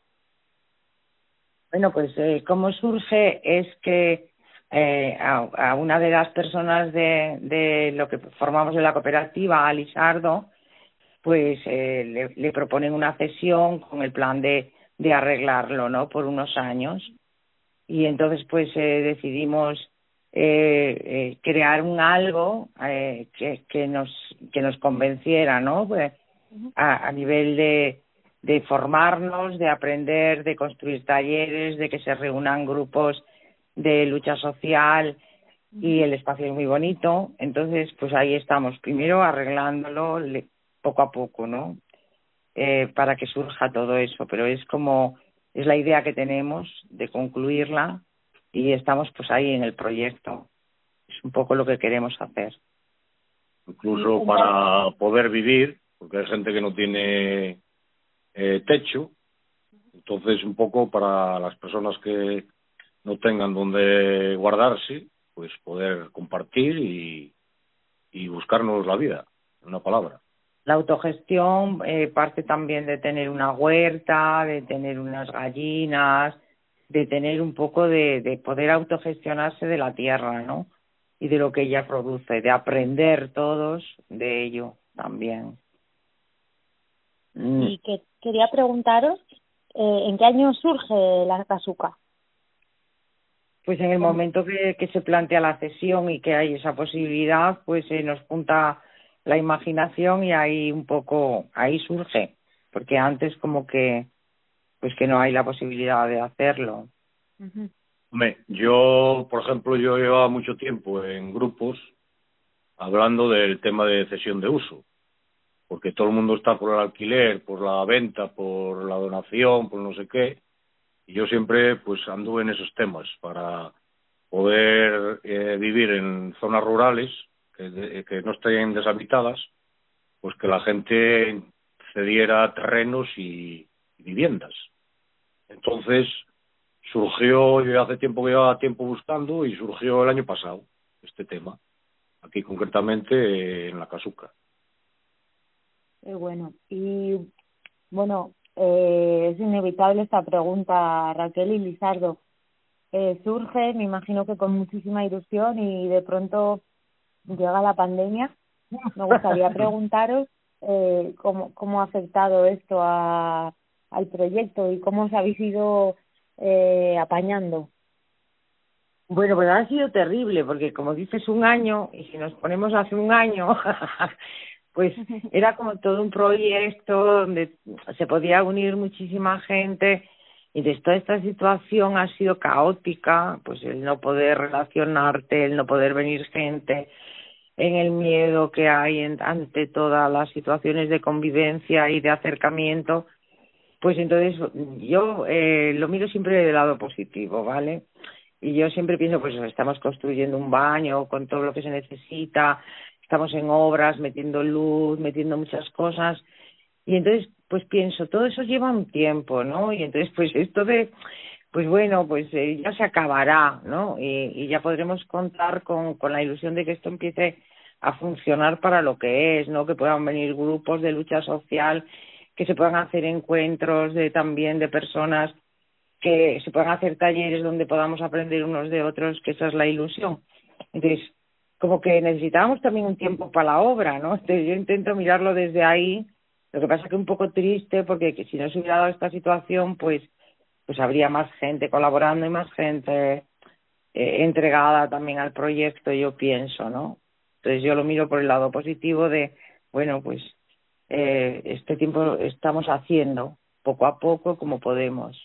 [SPEAKER 7] Bueno, pues eh, cómo surge es que eh, a, a una de las personas de, de lo que formamos en la cooperativa, a Lizardo, pues eh, le, le proponen una cesión con el plan de, de arreglarlo, ¿no?, por unos años. Y entonces pues eh, decidimos eh, eh, crear un algo eh, que, que nos que nos convenciera, ¿no?, pues, a, a nivel de, de formarnos, de aprender, de construir talleres, de que se reúnan grupos de lucha social, y el espacio es muy bonito. Entonces pues ahí estamos, primero arreglándolo le, poco a poco, ¿no?, eh, para que surja todo eso, pero es como, es la idea que tenemos de concluirla y estamos pues ahí en el proyecto. Es un poco lo que queremos hacer.
[SPEAKER 8] Incluso para poder vivir, porque hay gente que no tiene eh, techo, entonces un poco para las personas que no tengan donde guardarse, pues poder compartir y, y buscarnos la vida, en una palabra.
[SPEAKER 7] La autogestión eh, parte también de tener una huerta, de tener unas gallinas, de tener un poco de, de poder autogestionarse de la tierra, ¿no?, y de lo que ella produce, de aprender todos de ello también.
[SPEAKER 6] Y que quería preguntaros, eh, ¿en qué año surge la casuca?
[SPEAKER 7] Pues en el momento que, que se plantea la cesión y que hay esa posibilidad, pues se eh, nos junta la imaginación y ahí un poco, ahí surge, porque antes como que, pues que no hay la posibilidad de hacerlo.
[SPEAKER 6] Uh-huh.
[SPEAKER 8] Hombre, yo, por ejemplo, yo llevaba mucho tiempo en grupos hablando del tema de cesión de uso, porque todo el mundo está por el alquiler, por la venta, por la donación, por no sé qué, y yo siempre pues anduve en esos temas para poder eh, vivir en zonas rurales que, de, que no estén deshabitadas, pues que la gente cediera terrenos y, y viviendas. Entonces surgió, yo hace tiempo que llevaba tiempo buscando y surgió el año pasado este tema, aquí concretamente eh, en la casuca.
[SPEAKER 6] Eh, bueno, y bueno, eh, es inevitable esta pregunta, Raquel y Lizardo. Eh, surge, me imagino que con muchísima ilusión, y de pronto llega la pandemia. Me gustaría preguntaros eh, cómo, cómo ha afectado esto a, al proyecto y cómo os habéis ido eh, apañando.
[SPEAKER 7] Bueno, pues ha sido terrible, porque como dices, un año, y si nos ponemos hace un año, pues era como todo un proyecto donde se podía unir muchísima gente, y de toda esta situación ha sido caótica, pues el no poder relacionarte, el no poder venir gente, en el miedo que hay en, ante todas las situaciones de convivencia y de acercamiento. Pues entonces yo eh, lo miro siempre del lado positivo, ¿vale? Y yo siempre pienso, pues estamos construyendo un baño con todo lo que se necesita, estamos en obras, metiendo luz, metiendo muchas cosas, y entonces pues pienso, todo eso lleva un tiempo, ¿no? Y entonces pues esto de, pues bueno, pues eh, ya se acabará, ¿no? Y, y ya podremos contar con, con la ilusión de que esto empiece a funcionar para lo que es, ¿no? Que puedan venir grupos de lucha social, que se puedan hacer encuentros de también de personas, que se puedan hacer talleres donde podamos aprender unos de otros, que esa es la ilusión. Entonces, como que necesitábamos también un tiempo para la obra, ¿no? Entonces yo intento mirarlo desde ahí. Lo que pasa que un poco triste, porque que si no se hubiera dado esta situación, pues pues habría más gente colaborando y más gente eh, entregada también al proyecto, yo pienso, ¿no? Entonces yo lo miro por el lado positivo de, bueno, pues eh, este tiempo estamos haciendo poco a poco como podemos.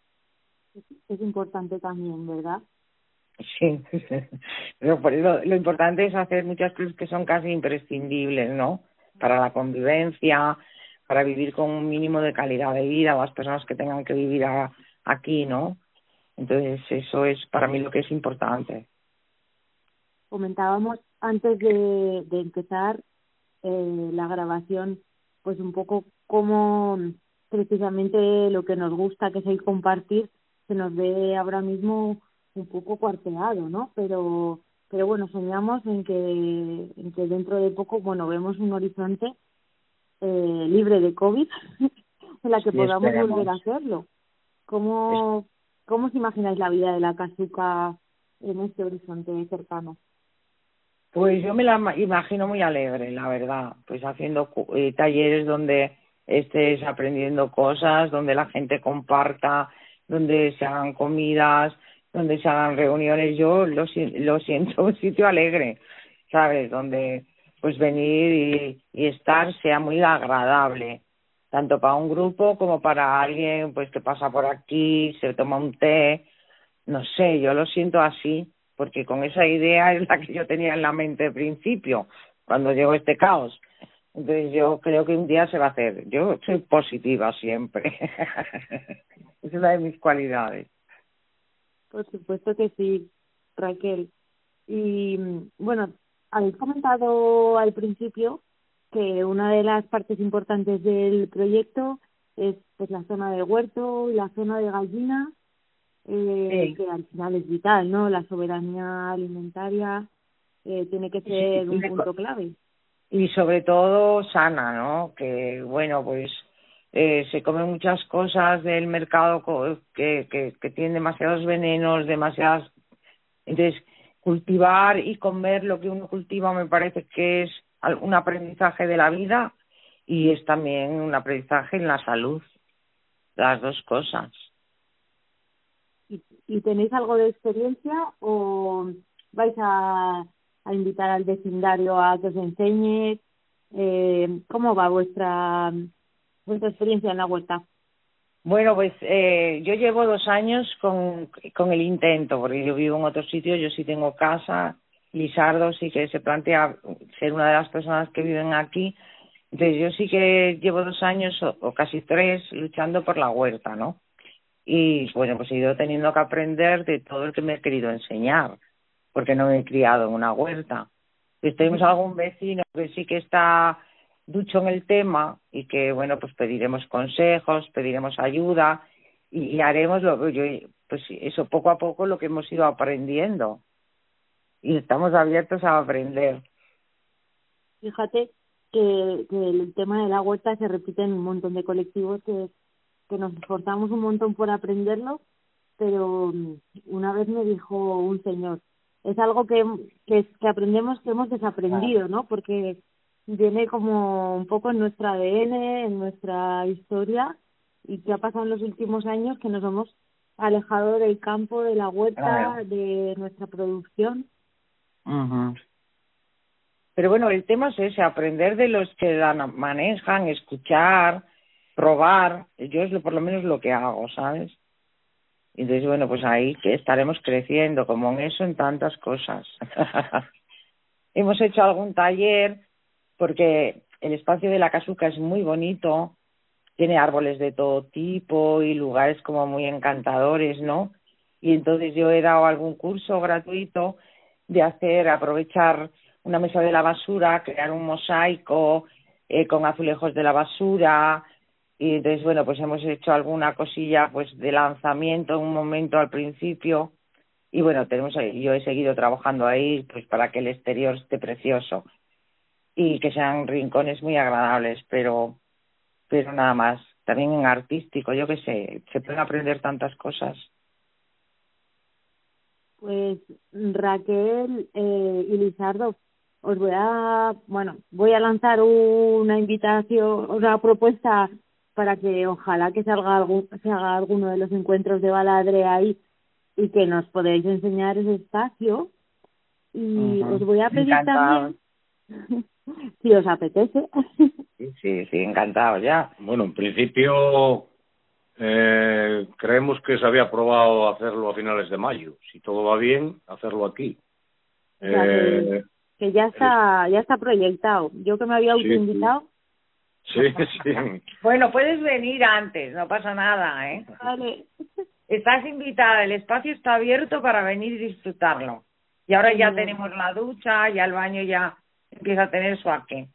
[SPEAKER 6] Es importante también, ¿verdad?
[SPEAKER 7] Sí, pero por eso lo importante es hacer muchas cosas que son casi imprescindibles, ¿no? Para la convivencia, para vivir con un mínimo de calidad de vida, las personas que tengan que vivir a, aquí, ¿no? Entonces eso es para mí lo que es importante.
[SPEAKER 6] Comentábamos antes de, de empezar eh, la grabación, pues un poco cómo precisamente lo que nos gusta, que es el compartir, se nos ve ahora mismo un poco cuarteado, ¿no? Pero pero bueno, soñamos en que en que dentro de poco, bueno, vemos un horizonte eh, libre de COVID en la que
[SPEAKER 7] Sí,
[SPEAKER 6] podamos
[SPEAKER 7] esperemos.
[SPEAKER 6] volver a hacerlo. ¿Cómo, ¿Cómo os imagináis la vida de la casuca en este horizonte cercano?
[SPEAKER 7] Pues yo me la imagino muy alegre, la verdad, pues haciendo eh, talleres donde estés aprendiendo cosas, donde la gente comparta, donde se hagan comidas, donde se hagan reuniones. Yo lo, lo siento un sitio alegre, ¿sabes? Donde pues venir y, y estar sea muy agradable, tanto para un grupo como para alguien pues que pasa por aquí, se toma un té, no sé, yo lo siento así, porque con esa idea es la que yo tenía en la mente al principio, cuando llegó este caos. Entonces yo creo que un día se va a hacer. Yo soy positiva siempre. Es una de mis cualidades.
[SPEAKER 6] Por supuesto que sí, Raquel. Y bueno, habéis comentado al principio que una de las partes importantes del proyecto es pues la zona del huerto y la zona de gallina, eh, sí. que al final es vital, ¿no? La soberanía alimentaria eh, tiene que ser sí, un punto clave.
[SPEAKER 7] Y sobre todo sana, ¿no? Que bueno, pues eh, se comen muchas cosas del mercado que, que, que tienen demasiados venenos, demasiadas... Entonces, cultivar y comer lo que uno cultiva me parece que es un aprendizaje de la vida y es también un aprendizaje en la salud. las dos cosas.
[SPEAKER 6] ¿Y, y tenéis algo de experiencia o vais a, a invitar al vecindario a que os enseñe? Eh, ¿Cómo va vuestra, vuestra experiencia en la huerta?
[SPEAKER 7] Bueno, pues eh, yo llevo dos años con, con el intento, porque yo vivo en otro sitio, yo sí tengo casa, Lisardo sí que se plantea ser una de las personas que viven aquí, entonces yo sí que llevo dos años o, o casi tres luchando por la huerta, ¿no? Y bueno, pues he ido teniendo que aprender de todo el que me he querido enseñar, porque no me he criado en una huerta. Pues tenemos algún vecino que sí que está ducho en el tema y que, bueno, pues pediremos consejos, pediremos ayuda y, y haremos lo que yo, pues eso poco a poco lo que hemos ido aprendiendo y estamos abiertos a aprender.
[SPEAKER 6] Fíjate que, que el tema de la huerta se repite en un montón de colectivos que, que nos esforzamos un montón por aprenderlo, pero una vez me dijo un señor, es algo que, que, que aprendemos que hemos desaprendido, ¿no? Porque viene como un poco en nuestro A D N, en nuestra historia, y que ha pasado en los últimos años que nos hemos alejado del campo, de la huerta, claro, de nuestra producción.
[SPEAKER 7] Uh-huh. Pero bueno, el tema es ese, aprender de los que la manejan, escuchar, probar. Yo es lo, por lo menos lo que hago, ¿sabes? Entonces, bueno, pues ahí que estaremos creciendo, como en eso, en tantas cosas. Hemos hecho algún taller, porque el espacio de la Casuca es muy bonito, tiene árboles de todo tipo y lugares como muy encantadores, ¿no? Y entonces yo he dado algún curso gratuito de hacer, aprovechar una mesa de la basura, crear un mosaico eh, con azulejos de la basura. Y entonces, bueno, pues hemos hecho alguna cosilla pues de lanzamiento en un momento al principio. Y bueno, tenemos ahí, yo he seguido trabajando ahí pues para que el exterior esté precioso y que sean rincones muy agradables, pero pero nada más. También en artístico, yo qué sé, se pueden aprender tantas cosas.
[SPEAKER 6] Pues Raquel eh, y Lisardo, os voy a, bueno, voy a lanzar una invitación, una propuesta para que ojalá que salga algún, se haga alguno de los encuentros de Baladre ahí y que nos podáis enseñar ese espacio. Y uh-huh. Os voy a pedir
[SPEAKER 7] Encantado.
[SPEAKER 6] También, si os apetece.
[SPEAKER 7] Sí, sí, sí, encantado ya.
[SPEAKER 8] Bueno, en principio eh, creemos que se había probado hacerlo a finales de mayo. Si todo va bien, hacerlo aquí.
[SPEAKER 6] O sea,
[SPEAKER 8] eh,
[SPEAKER 6] que, que ya está, ya está proyectado. Yo que me había autoinvitado.
[SPEAKER 8] Sí, sí. sí.
[SPEAKER 7] Bueno, puedes venir antes, no pasa nada, ¿eh?
[SPEAKER 6] Vale.
[SPEAKER 7] Estás invitada, el espacio está abierto para venir y disfrutarlo. Y ahora ya tenemos la ducha, ya el baño ya empieza a tener su aquel.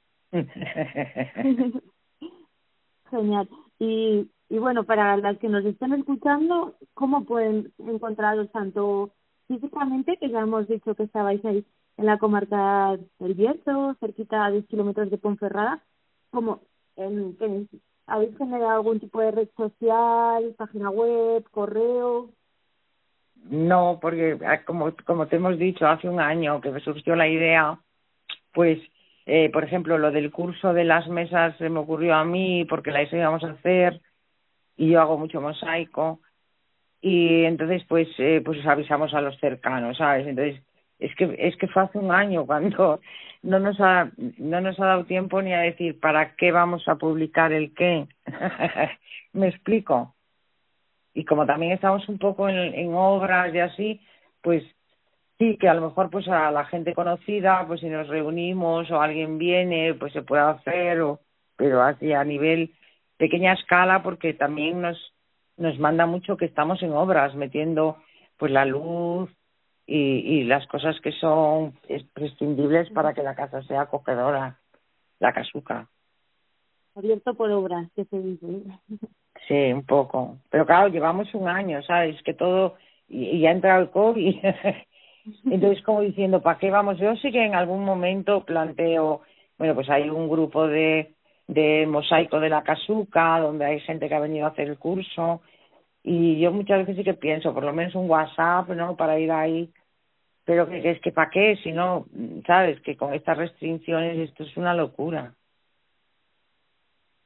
[SPEAKER 6] Genial. Y, y bueno, para las que nos estén escuchando, ¿cómo pueden encontraros tanto físicamente, que ya hemos dicho que estabais ahí en la comarca del Bierzo, cerquita a diez kilómetros de Ponferrada, como en, en, habéis generado algún tipo de red social, página web, correo?
[SPEAKER 7] No, porque como, como te hemos dicho, hace un año que me surgió la idea, pues Eh, por ejemplo, lo del curso de las mesas se me ocurrió a mí porque la íbamos a hacer y yo hago mucho mosaico y entonces pues eh, pues avisamos a los cercanos, ¿sabes? Entonces es que es que fue hace un año cuando no nos ha no nos ha dado tiempo ni a decir para qué vamos a publicar el qué. ¿Me explico? Y como también estamos un poco en, en obras y así, pues sí, que a lo mejor pues a la gente conocida, pues si nos reunimos o alguien viene, pues se puede hacer, o pero así a nivel pequeña escala, porque también nos nos manda mucho que estamos en obras, metiendo pues la luz y, y las cosas que son prescindibles para que la casa sea acogedora, la casuca.
[SPEAKER 6] Abierto por obras, que se dice.
[SPEAKER 7] Sí, un poco. Pero claro, llevamos un año, ¿sabes? Que todo, y, y ya ha entrado el COVID. Entonces, como diciendo, ¿para qué vamos? Yo sí que en algún momento planteo, bueno, pues hay un grupo de, de mosaico de la Casuca, donde hay gente que ha venido a hacer el curso, y yo muchas veces sí que pienso, por lo menos un WhatsApp, ¿no?, para ir ahí, pero que, que es que ¿para qué? Si no, ¿sabes? Que con estas restricciones esto es una locura.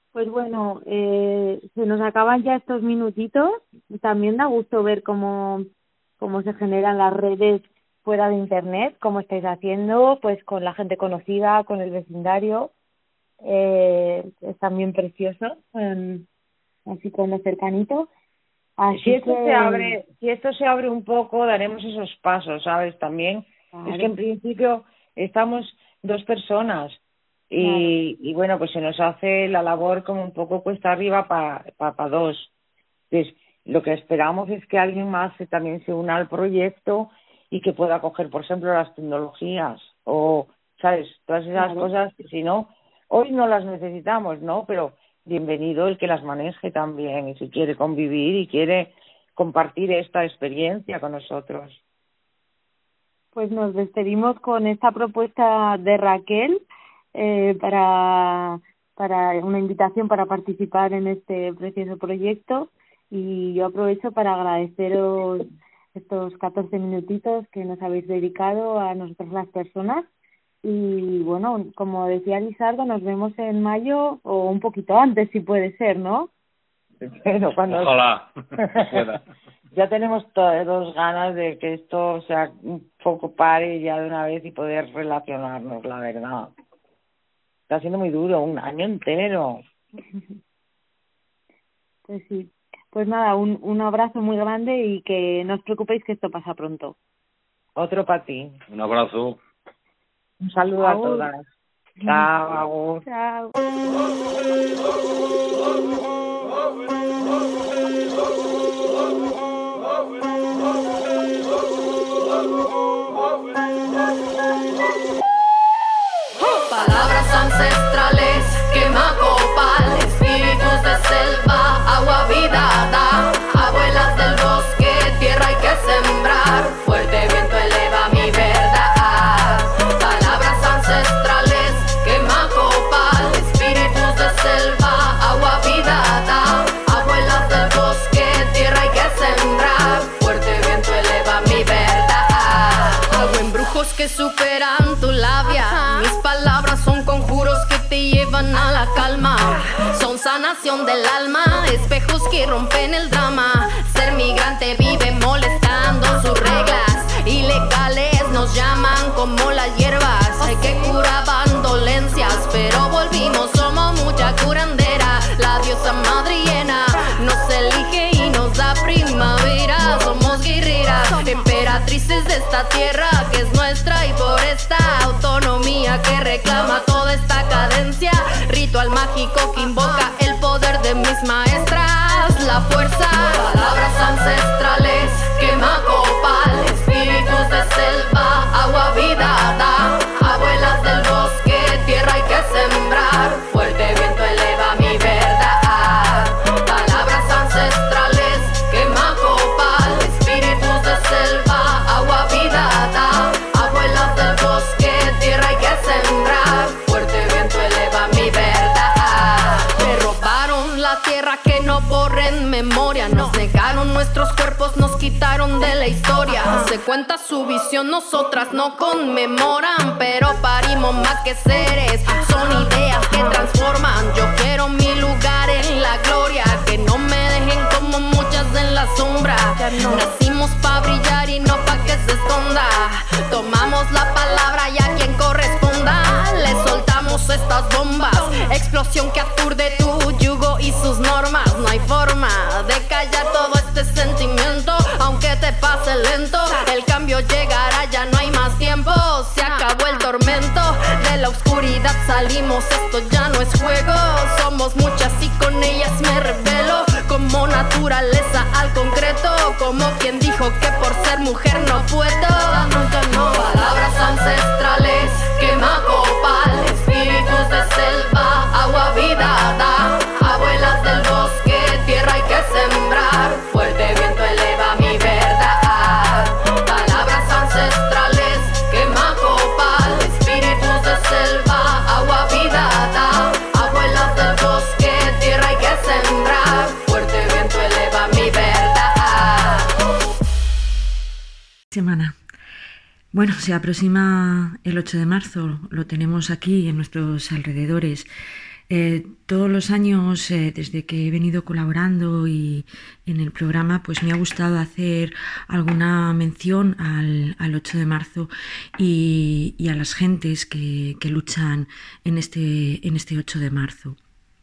[SPEAKER 6] Pues bueno, eh, se nos acaban ya estos minutitos. También da gusto ver cómo, cómo se generan las redes fuera de Internet, cómo estáis haciendo, pues con la gente conocida, con el vecindario. Eh, es también precioso, eh, así como cercanito. Así
[SPEAKER 7] si esto
[SPEAKER 6] que...
[SPEAKER 7] se abre, si esto se abre un poco, daremos esos pasos, ¿sabes? También
[SPEAKER 6] Claro.
[SPEAKER 7] es que en principio estamos dos personas. Y, y bueno, pues se nos hace la labor como un poco cuesta arriba para pa, pa dos. Entonces, lo que esperamos es que alguien más se, también se una al proyecto y que pueda coger, por ejemplo, las tecnologías o, ¿sabes? Todas esas
[SPEAKER 6] Claro.
[SPEAKER 7] cosas que si no, hoy no las necesitamos, ¿no? Pero bienvenido el que las maneje también y si quiere convivir y quiere compartir esta experiencia con nosotros.
[SPEAKER 6] Pues nos despedimos con esta propuesta de Raquel. Eh, para, para una invitación para participar en este precioso proyecto, y yo aprovecho para agradeceros estos catorce minutitos que nos habéis dedicado a nosotros las personas. Y bueno, como decía Lisardo, nos vemos en mayo o un poquito antes si puede ser, ¿no?
[SPEAKER 7] Pero cuando
[SPEAKER 8] Ojalá.
[SPEAKER 7] ya tenemos todos ganas de que esto sea un poco pare ya de una vez y poder relacionarnos, la verdad. Está siendo muy duro, un año entero.
[SPEAKER 6] Pues sí. Pues nada, un, un abrazo muy grande y que no os preocupéis que esto pasa pronto.
[SPEAKER 7] Otro para ti.
[SPEAKER 8] Un abrazo.
[SPEAKER 7] Un saludo
[SPEAKER 6] Agur.
[SPEAKER 7] a todas. Chao, agur.
[SPEAKER 6] Chao.
[SPEAKER 5] Palabras ancestrales, quema copal, espíritus de selva, agua vida da, abuelas del bosque, tierra hay que sembrar, fuerte viento eleva mi verdad. Palabras ancestrales, quema copal, espíritus de selva, agua vida da, abuelas del bosque, tierra hay que sembrar, fuerte viento eleva mi verdad. Hago embrujos que superan tu labia, mis palabras son conjuros que te llevan a la calma, son sanación del alma, espejos que rompen el drama. Ser migrante vive molestando sus reglas, ilegales nos llaman como las hierbas, hay que curaban dolencias, pero volvimos, somos mucha curandera. La diosa madre llena nos elige y nos da primavera, somos guerreras, emperatrices de esta tierra que es nuestra, y por esta autonomía que reclama toda esta cadencia, ritual mágico que invoca el poder de mis maestras, la fuerza. Palabras ancestrales, quema copal, espíritus de selva, agua vida da, abuelas del bosque, tierra hay que sembrar, fuerte viento eleva mi verdad. Palabras ancestrales, quema copal, espíritus de selva, agua vida da, abuelas del bosque, tierra hay que sembrar, fuerte viento eleva mi verdad. Me robaron la tierra que no borren memoria, nos negaron nuestros cuerpos, nos quitaron de la historia. Se cuenta su visión, nosotras no conmemoran, pero parimos más que seres, son ideas que transforman. Yo quiero mi lugar en la gloria, que no me dejen como muchas en la sombra. Nacimos pa' brillar y no pa' que se esconda, tomamos la palabra y a quien corresponda le soltamos estas bombas, explosión que aturde tu yugo y sus normas. No hay forma de callar todo este sentimiento, aunque te pase lento, el cambio llegará, ya no hay más tiempo, se acabó el tormento, de la oscuridad salimos, esto ya no es juego, somos muchas y con ellas me revelo, como naturaleza al concreto, como quien dijo que por ser mujer no puedo. Nunca no. Palabras ancestrales, quema copal, espíritus de selva, agua vida da, abuelas del bosque, tierra hay que sembrar, fuerte viento eleva mi verdad. Palabras ancestrales, quema copal, espíritus de selva, agua vida da, abuelas del bosque, tierra hay que sembrar, fuerte viento eleva mi verdad.
[SPEAKER 9] Semana. Bueno, se aproxima el ocho de marzo, lo tenemos aquí en nuestros alrededores. Eh, todos los años, eh, desde que he venido colaborando y en el programa, pues me ha gustado hacer alguna mención al, al ocho de marzo y, y a las gentes que, que luchan en este, en este ocho de marzo.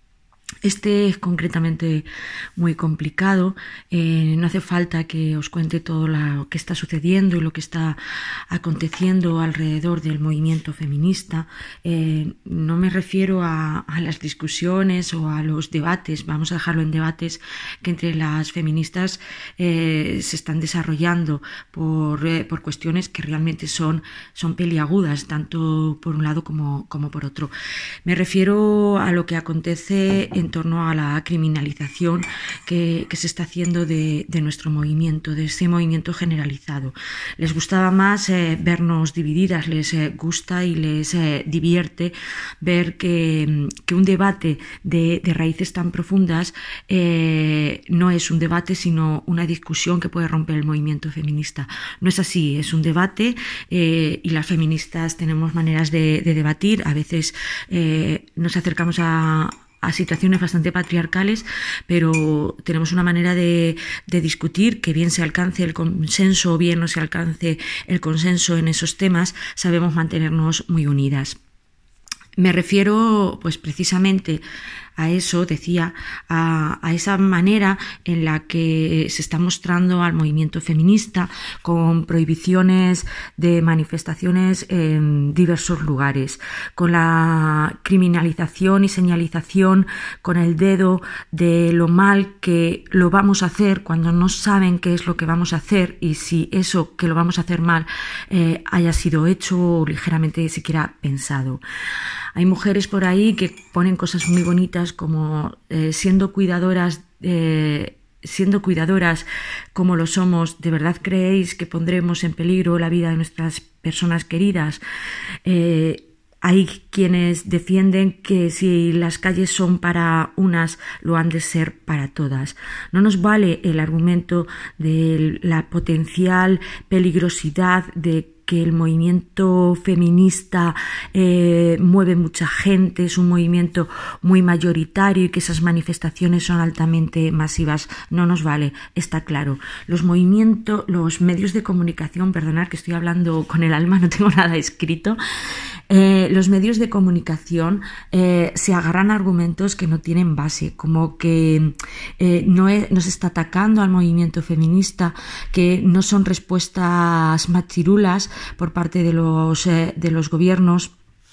[SPEAKER 9] Este es concretamente muy complicado, eh, no hace falta que os cuente todo lo que está sucediendo y lo que está aconteciendo alrededor del movimiento feminista. Eh, no me refiero a, a las discusiones o a los debates, vamos a dejarlo en debates que entre las feministas eh, se están desarrollando por, eh, por cuestiones que realmente son, son peliagudas, tanto por un lado como, como por otro. Me refiero a lo que acontece en torno a la criminalización que, que se está haciendo de, de nuestro movimiento, de ese movimiento generalizado. Les gustaba más eh, vernos divididas, les eh, gusta y les eh, divierte ver que, que un debate de, de raíces tan profundas eh, no es un debate, sino una discusión que puede romper el movimiento feminista. No es así, es un debate eh, y las feministas tenemos maneras de, de debatir. A veces eh, nos acercamos a a situaciones bastante patriarcales, pero tenemos una manera de, de discutir que bien se alcance el consenso o bien no se alcance el consenso en esos temas, sabemos mantenernos muy unidas. Me refiero pues precisamente a eso, decía, a, a esa manera en la que se está mostrando al movimiento feminista con prohibiciones de manifestaciones en diversos lugares, con la criminalización y señalización con el dedo de lo mal que lo vamos a hacer cuando no saben qué es lo que vamos a hacer y si eso que lo vamos a hacer mal eh, haya sido hecho o ligeramente siquiera pensado. Hay mujeres por ahí que ponen cosas muy bonitas como eh, siendo cuidadoras, eh, siendo cuidadoras como lo somos, ¿de verdad creéis que pondremos en peligro la vida de nuestras personas queridas? Eh, Hay quienes defienden que si las calles son para unas, lo han de ser para todas. No nos vale el argumento de la potencial peligrosidad de que el movimiento feminista eh, mueve mucha gente, es un movimiento muy mayoritario y que esas manifestaciones son altamente masivas. No nos vale, está claro. Los movimientos, los medios de comunicación, perdonad que estoy hablando con el alma, no tengo nada escrito, Eh, los medios de comunicación eh, se agarran a argumentos que no tienen base, como que eh, no, es, no se está atacando al movimiento feminista, que no son respuestas machirulas por parte de los, eh, de los gobiernos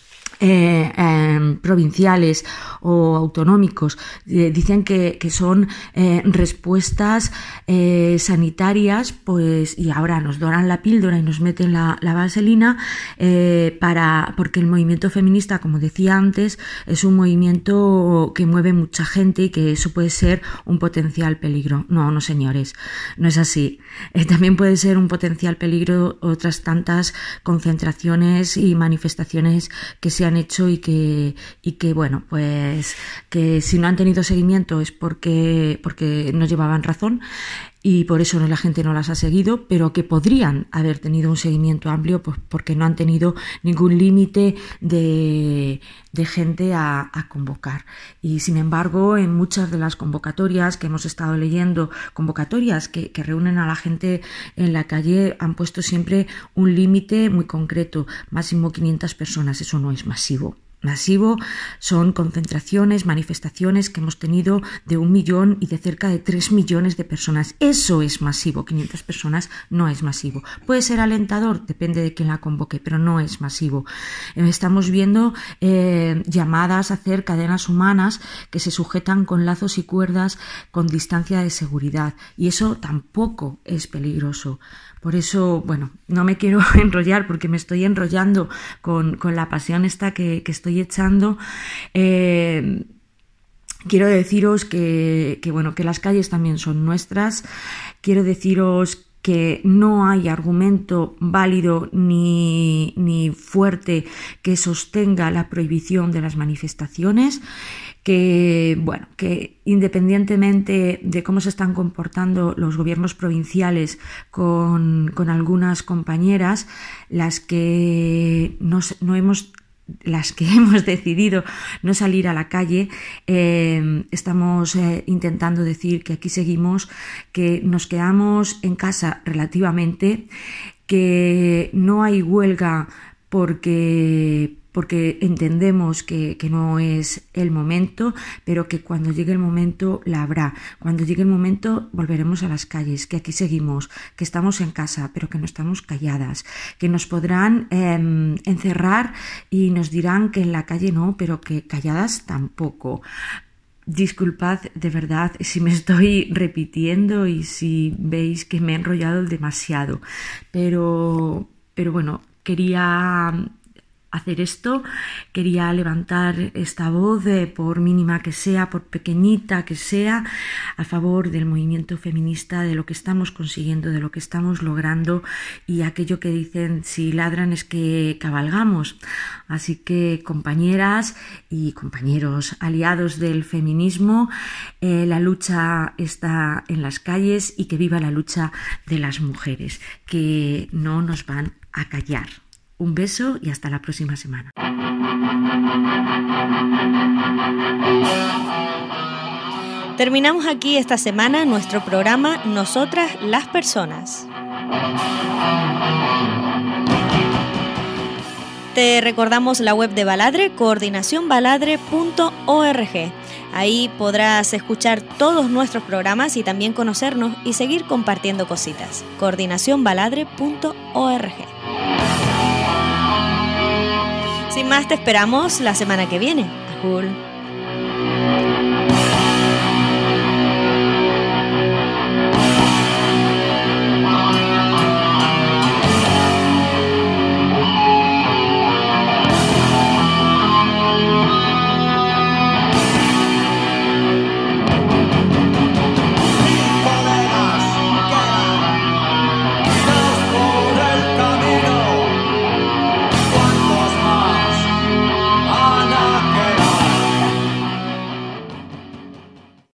[SPEAKER 9] Eh, eh, provinciales o autonómicos. Eh, dicen que, que son eh, respuestas eh, sanitarias, pues, y ahora nos doran la píldora y nos meten la, la vaselina eh, para, porque el movimiento feminista, como decía antes, es un movimiento que mueve mucha gente y que eso puede ser un potencial peligro. No, no señores, no es así. Eh, también puede ser un potencial peligro otras tantas concentraciones y manifestaciones que se han hecho y que, y que bueno, pues que si no han tenido seguimiento es porque, porque no llevaban razón y por eso la gente no las ha seguido, pero que podrían haber tenido un seguimiento amplio pues porque no han tenido ningún límite de, de gente a, a convocar. Y sin embargo, en muchas de las convocatorias que hemos estado leyendo, convocatorias que, que reúnen a la gente en la calle, han puesto siempre un límite muy concreto, máximo quinientas personas. Eso no es masivo. Masivo son concentraciones, manifestaciones que hemos tenido de un millón y de cerca de tres millones de personas. Eso es masivo. quinientas personas no es masivo. Puede ser alentador, depende de quién la convoque, pero no es masivo. Estamos viendo eh, llamadas a hacer cadenas humanas que se sujetan con lazos y cuerdas con distancia de seguridad y eso tampoco es peligroso. Por eso, bueno, no me quiero enrollar porque me estoy enrollando con, con la pasión esta que, que estoy echando. Eh, quiero deciros que, que, bueno, que las calles también son nuestras. Quiero deciros que no hay argumento válido ni, ni fuerte que sostenga la prohibición de las manifestaciones. Que, bueno, que independientemente de cómo se están comportando los gobiernos provinciales con, con algunas compañeras, las que no, no hemos las que hemos decidido no salir a la calle, eh, estamos eh, intentando decir que aquí seguimos, que nos quedamos en casa relativamente, que no hay huelga porque... porque entendemos que, que no es el momento, pero que cuando llegue el momento la habrá. Cuando llegue el momento volveremos a las calles, que aquí seguimos, que estamos en casa, pero que no estamos calladas, que nos podrán eh, encerrar y nos dirán que en la calle no, pero que calladas tampoco. Disculpad de verdad si me estoy repitiendo y si veis que me he enrollado demasiado, pero, pero bueno, quería... hacer esto, quería levantar esta voz, eh, por mínima que sea, por pequeñita que sea, a favor del movimiento feminista, de lo que estamos consiguiendo, de lo que estamos logrando, y aquello que dicen, si ladran es que cabalgamos. Así que, compañeras y compañeros aliados del feminismo, eh, la lucha está en las calles, y que viva la lucha de las mujeres, que no nos van a callar. Un beso y hasta la próxima semana.
[SPEAKER 1] Terminamos aquí esta semana nuestro programa Nosotras las Personas. Te recordamos la web de Baladre, coordinación baladre punto org. Ahí podrás escuchar todos nuestros programas y también conocernos y seguir compartiendo cositas. coordinación baladre punto org. Sin más, te esperamos la semana que viene. Ajul.